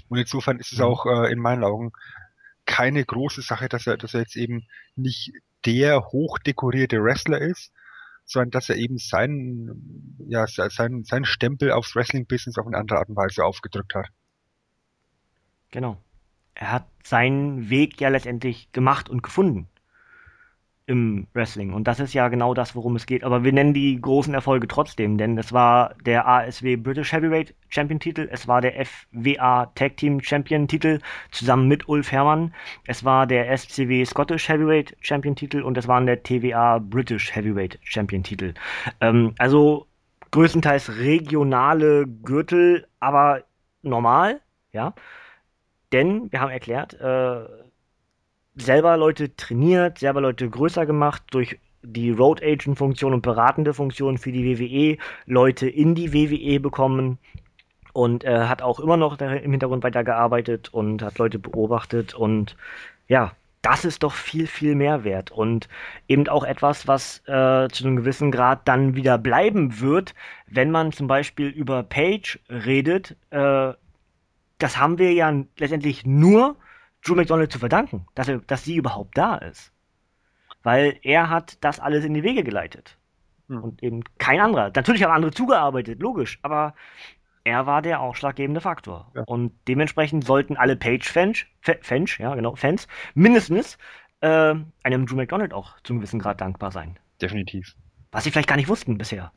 Und insofern ist es Mhm. auch äh, in meinen Augen keine große Sache, dass er, dass er jetzt eben nicht der hochdekorierte Wrestler ist, sondern dass er eben seinen, ja, seinen, seinen Stempel aufs Wrestling-Business auf eine andere Art und Weise aufgedrückt hat. Genau. Er hat seinen Weg ja letztendlich gemacht und gefunden im Wrestling. Und das ist ja genau das, worum es geht. Aber wir nennen die großen Erfolge trotzdem, denn es war der A S W British Heavyweight Champion Titel, es war der F W A Tag Team Champion Titel zusammen mit Ulf Herrmann, es war der S C W Scottish Heavyweight Champion Titel und es waren der T W A British Heavyweight Champion Titel. Ähm, also größtenteils regionale Gürtel, aber normal, ja. Denn wir haben erklärt, äh, selber Leute trainiert, selber Leute größer gemacht durch die Road Agent Funktion und beratende Funktion für die W W E, Leute in die W W E bekommen und äh, hat auch immer noch da im Hintergrund weitergearbeitet und hat Leute beobachtet und ja, das ist doch viel, viel mehr wert und eben auch etwas, was äh, zu einem gewissen Grad dann wieder bleiben wird, wenn man zum Beispiel über Page redet. Äh, das haben wir ja letztendlich nur Drew McDonald zu verdanken, dass, er, dass sie überhaupt da ist. Weil er hat das alles in die Wege geleitet. Hm. Und eben kein anderer. Natürlich haben andere zugearbeitet, logisch, aber er war der ausschlaggebende Faktor. Ja. Und dementsprechend sollten alle Page-Fans, Fans, ja genau, Fans, mindestens äh, einem Drew McDonald auch zu einem gewissen Grad dankbar sein. Definitiv. Was sie vielleicht gar nicht wussten bisher.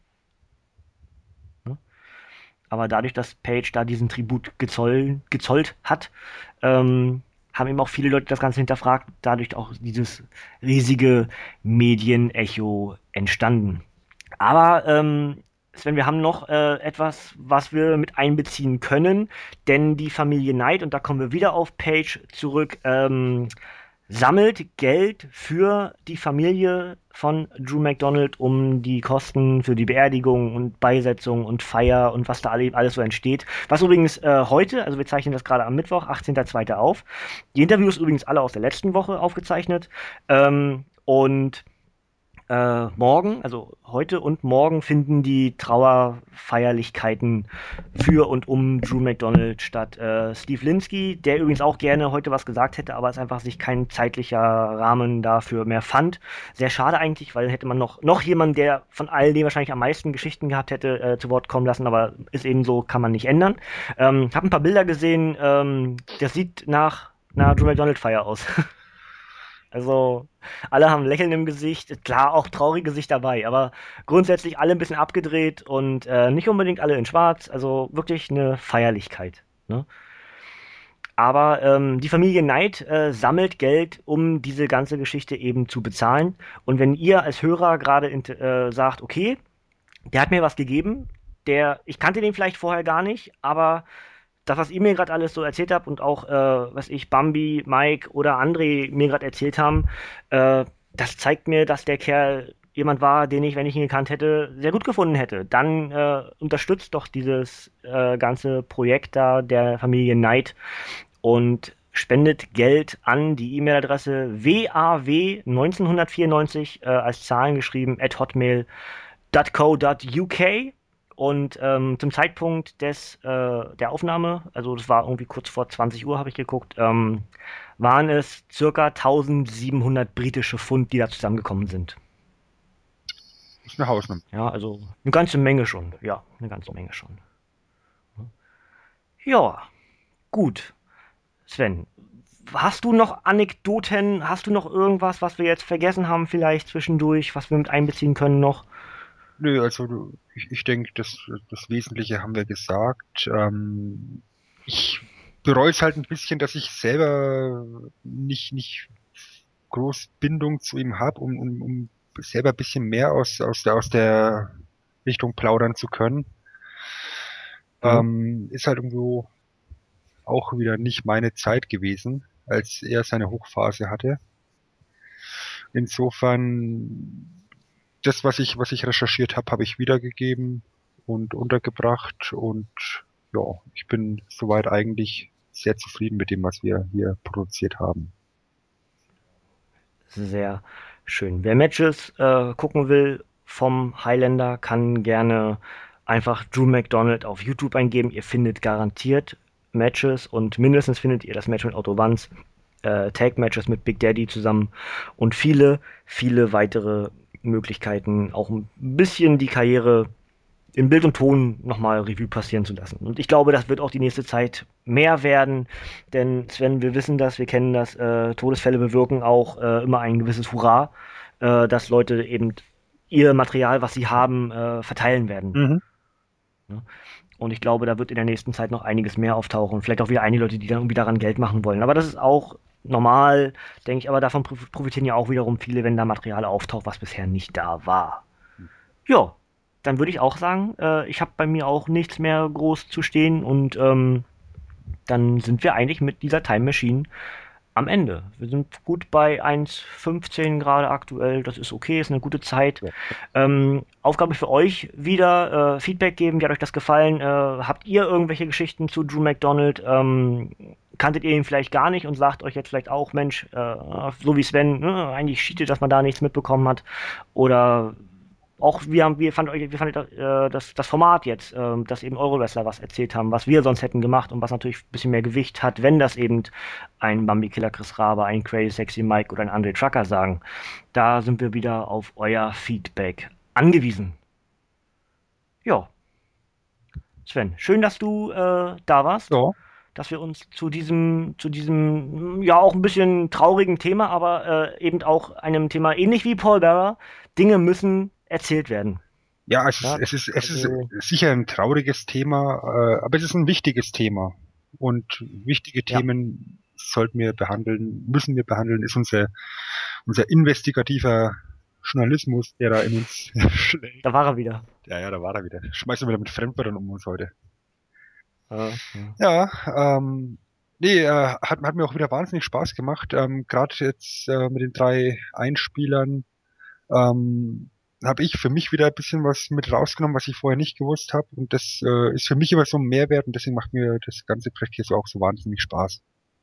Ne? Aber dadurch, dass Page da diesen Tribut gezoll, gezollt hat, ähm, haben eben auch viele Leute das Ganze hinterfragt, dadurch auch dieses riesige Medienecho entstanden. Aber ähm, Sven, wir haben noch äh, etwas, was wir mit einbeziehen können, denn die Familie Knight, und da kommen wir wieder auf Page zurück, ähm, sammelt Geld für die Familie von Drew McDonald, um die Kosten für die Beerdigung und Beisetzung und Feier und was da alle, alles so entsteht. Was übrigens äh, heute, also wir zeichnen das gerade am Mittwoch, achtzehnter zweiter auf. Die Interviews übrigens alle aus der letzten Woche aufgezeichnet. Ähm, und äh, morgen, also heute und morgen, finden die Trauerfeierlichkeiten für und um Drew McDonald statt. Äh, Steve Linsky, der übrigens auch gerne heute was gesagt hätte, aber es einfach sich kein zeitlicher Rahmen dafür mehr fand. Sehr schade eigentlich, weil hätte man noch, noch jemanden, der von all denen wahrscheinlich am meisten Geschichten gehabt hätte, äh, zu Wort kommen lassen, aber ist eben so, kann man nicht ändern. Ähm, hab ein paar Bilder gesehen, ähm, das sieht nach einer Drew McDonald Feier aus. Also, alle haben ein Lächeln im Gesicht, klar, auch traurige Gesicht dabei, aber grundsätzlich alle ein bisschen abgedreht und äh, nicht unbedingt alle in Schwarz, also wirklich eine Feierlichkeit. Ne? Aber ähm, die Familie Knight äh, sammelt Geld, um diese ganze Geschichte eben zu bezahlen. Und wenn ihr als Hörer gerade äh, sagt, okay, der hat mir was gegeben, der, ich kannte den vielleicht vorher gar nicht, aber das, was ihr mir gerade alles so erzählt habt und auch, äh, was ich, Bambi, Mike oder André mir gerade erzählt haben, äh, das zeigt mir, dass der Kerl jemand war, den ich, wenn ich ihn gekannt hätte, sehr gut gefunden hätte. Dann äh, unterstützt doch dieses äh, ganze Projekt da der Familie Knight und spendet Geld an die E-Mail-Adresse w a w neunzehnhundertvierundneunzig äh, als Zahlen geschrieben at hotmail punkt co punkt u k. Und ähm, zum Zeitpunkt des, äh, der Aufnahme, also das war irgendwie kurz vor zwanzig Uhr, habe ich geguckt, ähm, waren es circa tausendsiebenhundert britische Pfund, die da zusammengekommen sind. Das ist eine Hausnummer. Ja, also eine ganze Menge schon. Ja, eine ganze Menge schon. Ja, gut. Sven, hast du noch Anekdoten? Hast du noch irgendwas, was wir jetzt vergessen haben vielleicht zwischendurch, was wir mit einbeziehen können noch? Nö, also du- ich, ich denke, das, das Wesentliche haben wir gesagt. Ähm, ich bereue es halt ein bisschen, dass ich selber nicht, nicht groß Bindung zu ihm habe, um, um, um selber ein bisschen mehr aus, aus der, aus der Richtung plaudern zu können. Mhm. Ähm, ist halt irgendwo auch wieder nicht meine Zeit gewesen, als er seine Hochphase hatte. Insofern, das, was ich, was ich recherchiert habe, habe ich wiedergegeben und untergebracht und ja, ich bin soweit eigentlich sehr zufrieden mit dem, was wir hier produziert haben. Sehr schön. Wer Matches äh, gucken will vom Highlander, kann gerne einfach Drew McDonald auf YouTube eingeben. Ihr findet garantiert Matches und mindestens findet ihr das Match mit Otto Wanz, äh, Tag-Matches mit Big Daddy zusammen und viele, viele weitere Möglichkeiten, auch ein bisschen die Karriere in Bild und Ton nochmal Revue passieren zu lassen. Und ich glaube, das wird auch die nächste Zeit mehr werden, denn Sven, wir wissen das, wir kennen das, äh, Todesfälle bewirken auch äh, immer ein gewisses Hurra, äh, dass Leute eben ihr Material, was sie haben, äh, verteilen werden. Mhm. Ja. Und ich glaube, da wird in der nächsten Zeit noch einiges mehr auftauchen. Vielleicht auch wieder einige Leute, die dann irgendwie daran Geld machen wollen. Aber das ist auch normal, denke ich. Aber davon profitieren ja auch wiederum viele, wenn da Material auftaucht, was bisher nicht da war. Ja, dann würde ich auch sagen, äh, ich habe bei mir auch nichts mehr groß zu stehen. Und ähm, dann sind wir eigentlich mit dieser Time Machine am Ende. Wir sind gut bei eins fünfzehn gerade aktuell. Das ist okay, ist eine gute Zeit. Ja. Ähm, Aufgabe für euch wieder, äh, Feedback geben. Wie hat euch das gefallen? Äh, habt ihr irgendwelche Geschichten zu Drew McDonald? Ähm, kanntet ihr ihn vielleicht gar nicht und sagt euch jetzt vielleicht auch, Mensch, äh, so wie Sven, ne, eigentlich cheatet, dass man da nichts mitbekommen hat. Oder auch wie, haben, wie fandet euch, wie fandet ihr äh, das, das Format jetzt, äh, dass eben Euro-Wrestler was erzählt haben, was wir sonst hätten gemacht und was natürlich ein bisschen mehr Gewicht hat, wenn das eben ein Bambi-Killer Chris Rabe, ein Crazy Sexy Mike oder ein Andre Trucker sagen. Da sind wir wieder auf euer Feedback angewiesen. Ja. Sven, schön, dass du äh, da warst. Ja. Dass wir uns zu diesem, zu diesem, ja auch ein bisschen traurigen Thema, aber äh, eben auch einem Thema ähnlich wie Paul Bearer, Dinge müssen erzählt werden. Ja, es ist, Ja, es ist, es ist also- sicher ein trauriges Thema, äh, aber es ist ein wichtiges Thema. Und wichtige Ja. Themen sollten wir behandeln, müssen wir behandeln, ist unser, unser investigativer Journalismus, der da in uns schlägt. Da war er wieder. Ja, ja, da war er wieder. Schmeißen wir wieder mit Fremdwörtern um uns heute. Äh, Ja, ähm, nee, äh, hat, hat mir auch wieder wahnsinnig Spaß gemacht. Ähm, Gerade jetzt äh, mit den drei Einspielern ähm, habe ich für mich wieder ein bisschen was mit rausgenommen, was ich vorher nicht gewusst habe. Und das äh, ist für mich immer so ein Mehrwert und deswegen macht mir das ganze Projekt hier so auch so wahnsinnig Spaß.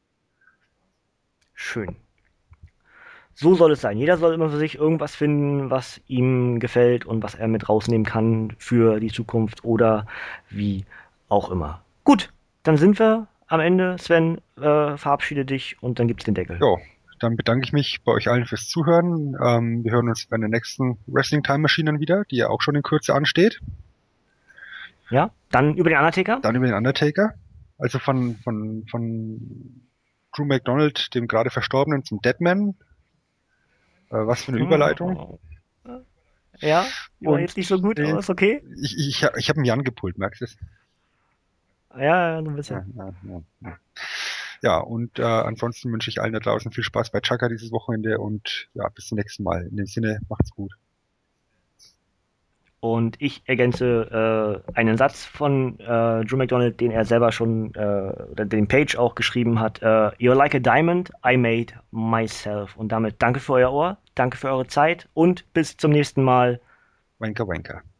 Schön. So soll es sein. Jeder soll immer für sich irgendwas finden, was ihm gefällt und was er mit rausnehmen kann für die Zukunft oder wie auch immer. Gut, dann sind wir am Ende. Sven, äh, verabschiede dich und dann gibt's den Deckel. Ja, dann bedanke ich mich bei euch allen fürs Zuhören. Ähm, wir hören uns bei der nächsten Wrestling Time Machine dann wieder, die ja auch schon in Kürze ansteht. Ja, dann über den Undertaker. Dann über den Undertaker. Also von, von, von Drew McDonald, dem gerade Verstorbenen, zum Deadman. Äh, was für eine Überleitung. Ja, die war Und jetzt nicht so gut, nee. aber ist okay. Ich, ich, ich habe einen Jan gepult, merkst du es? Ja, ja, so ein bisschen. Ja, ja, ja, ja. Ja, und äh, ansonsten wünsche ich allen da draußen viel Spaß bei Chaka dieses Wochenende und ja, bis zum nächsten Mal. In dem Sinne, macht's gut. Und ich ergänze äh, einen Satz von äh, Drew McDonald, den er selber schon, äh, oder den Page auch geschrieben hat. Äh, You're like a diamond, I made myself. Und damit danke für euer Ohr, danke für eure Zeit und bis zum nächsten Mal. Wanker, wanker.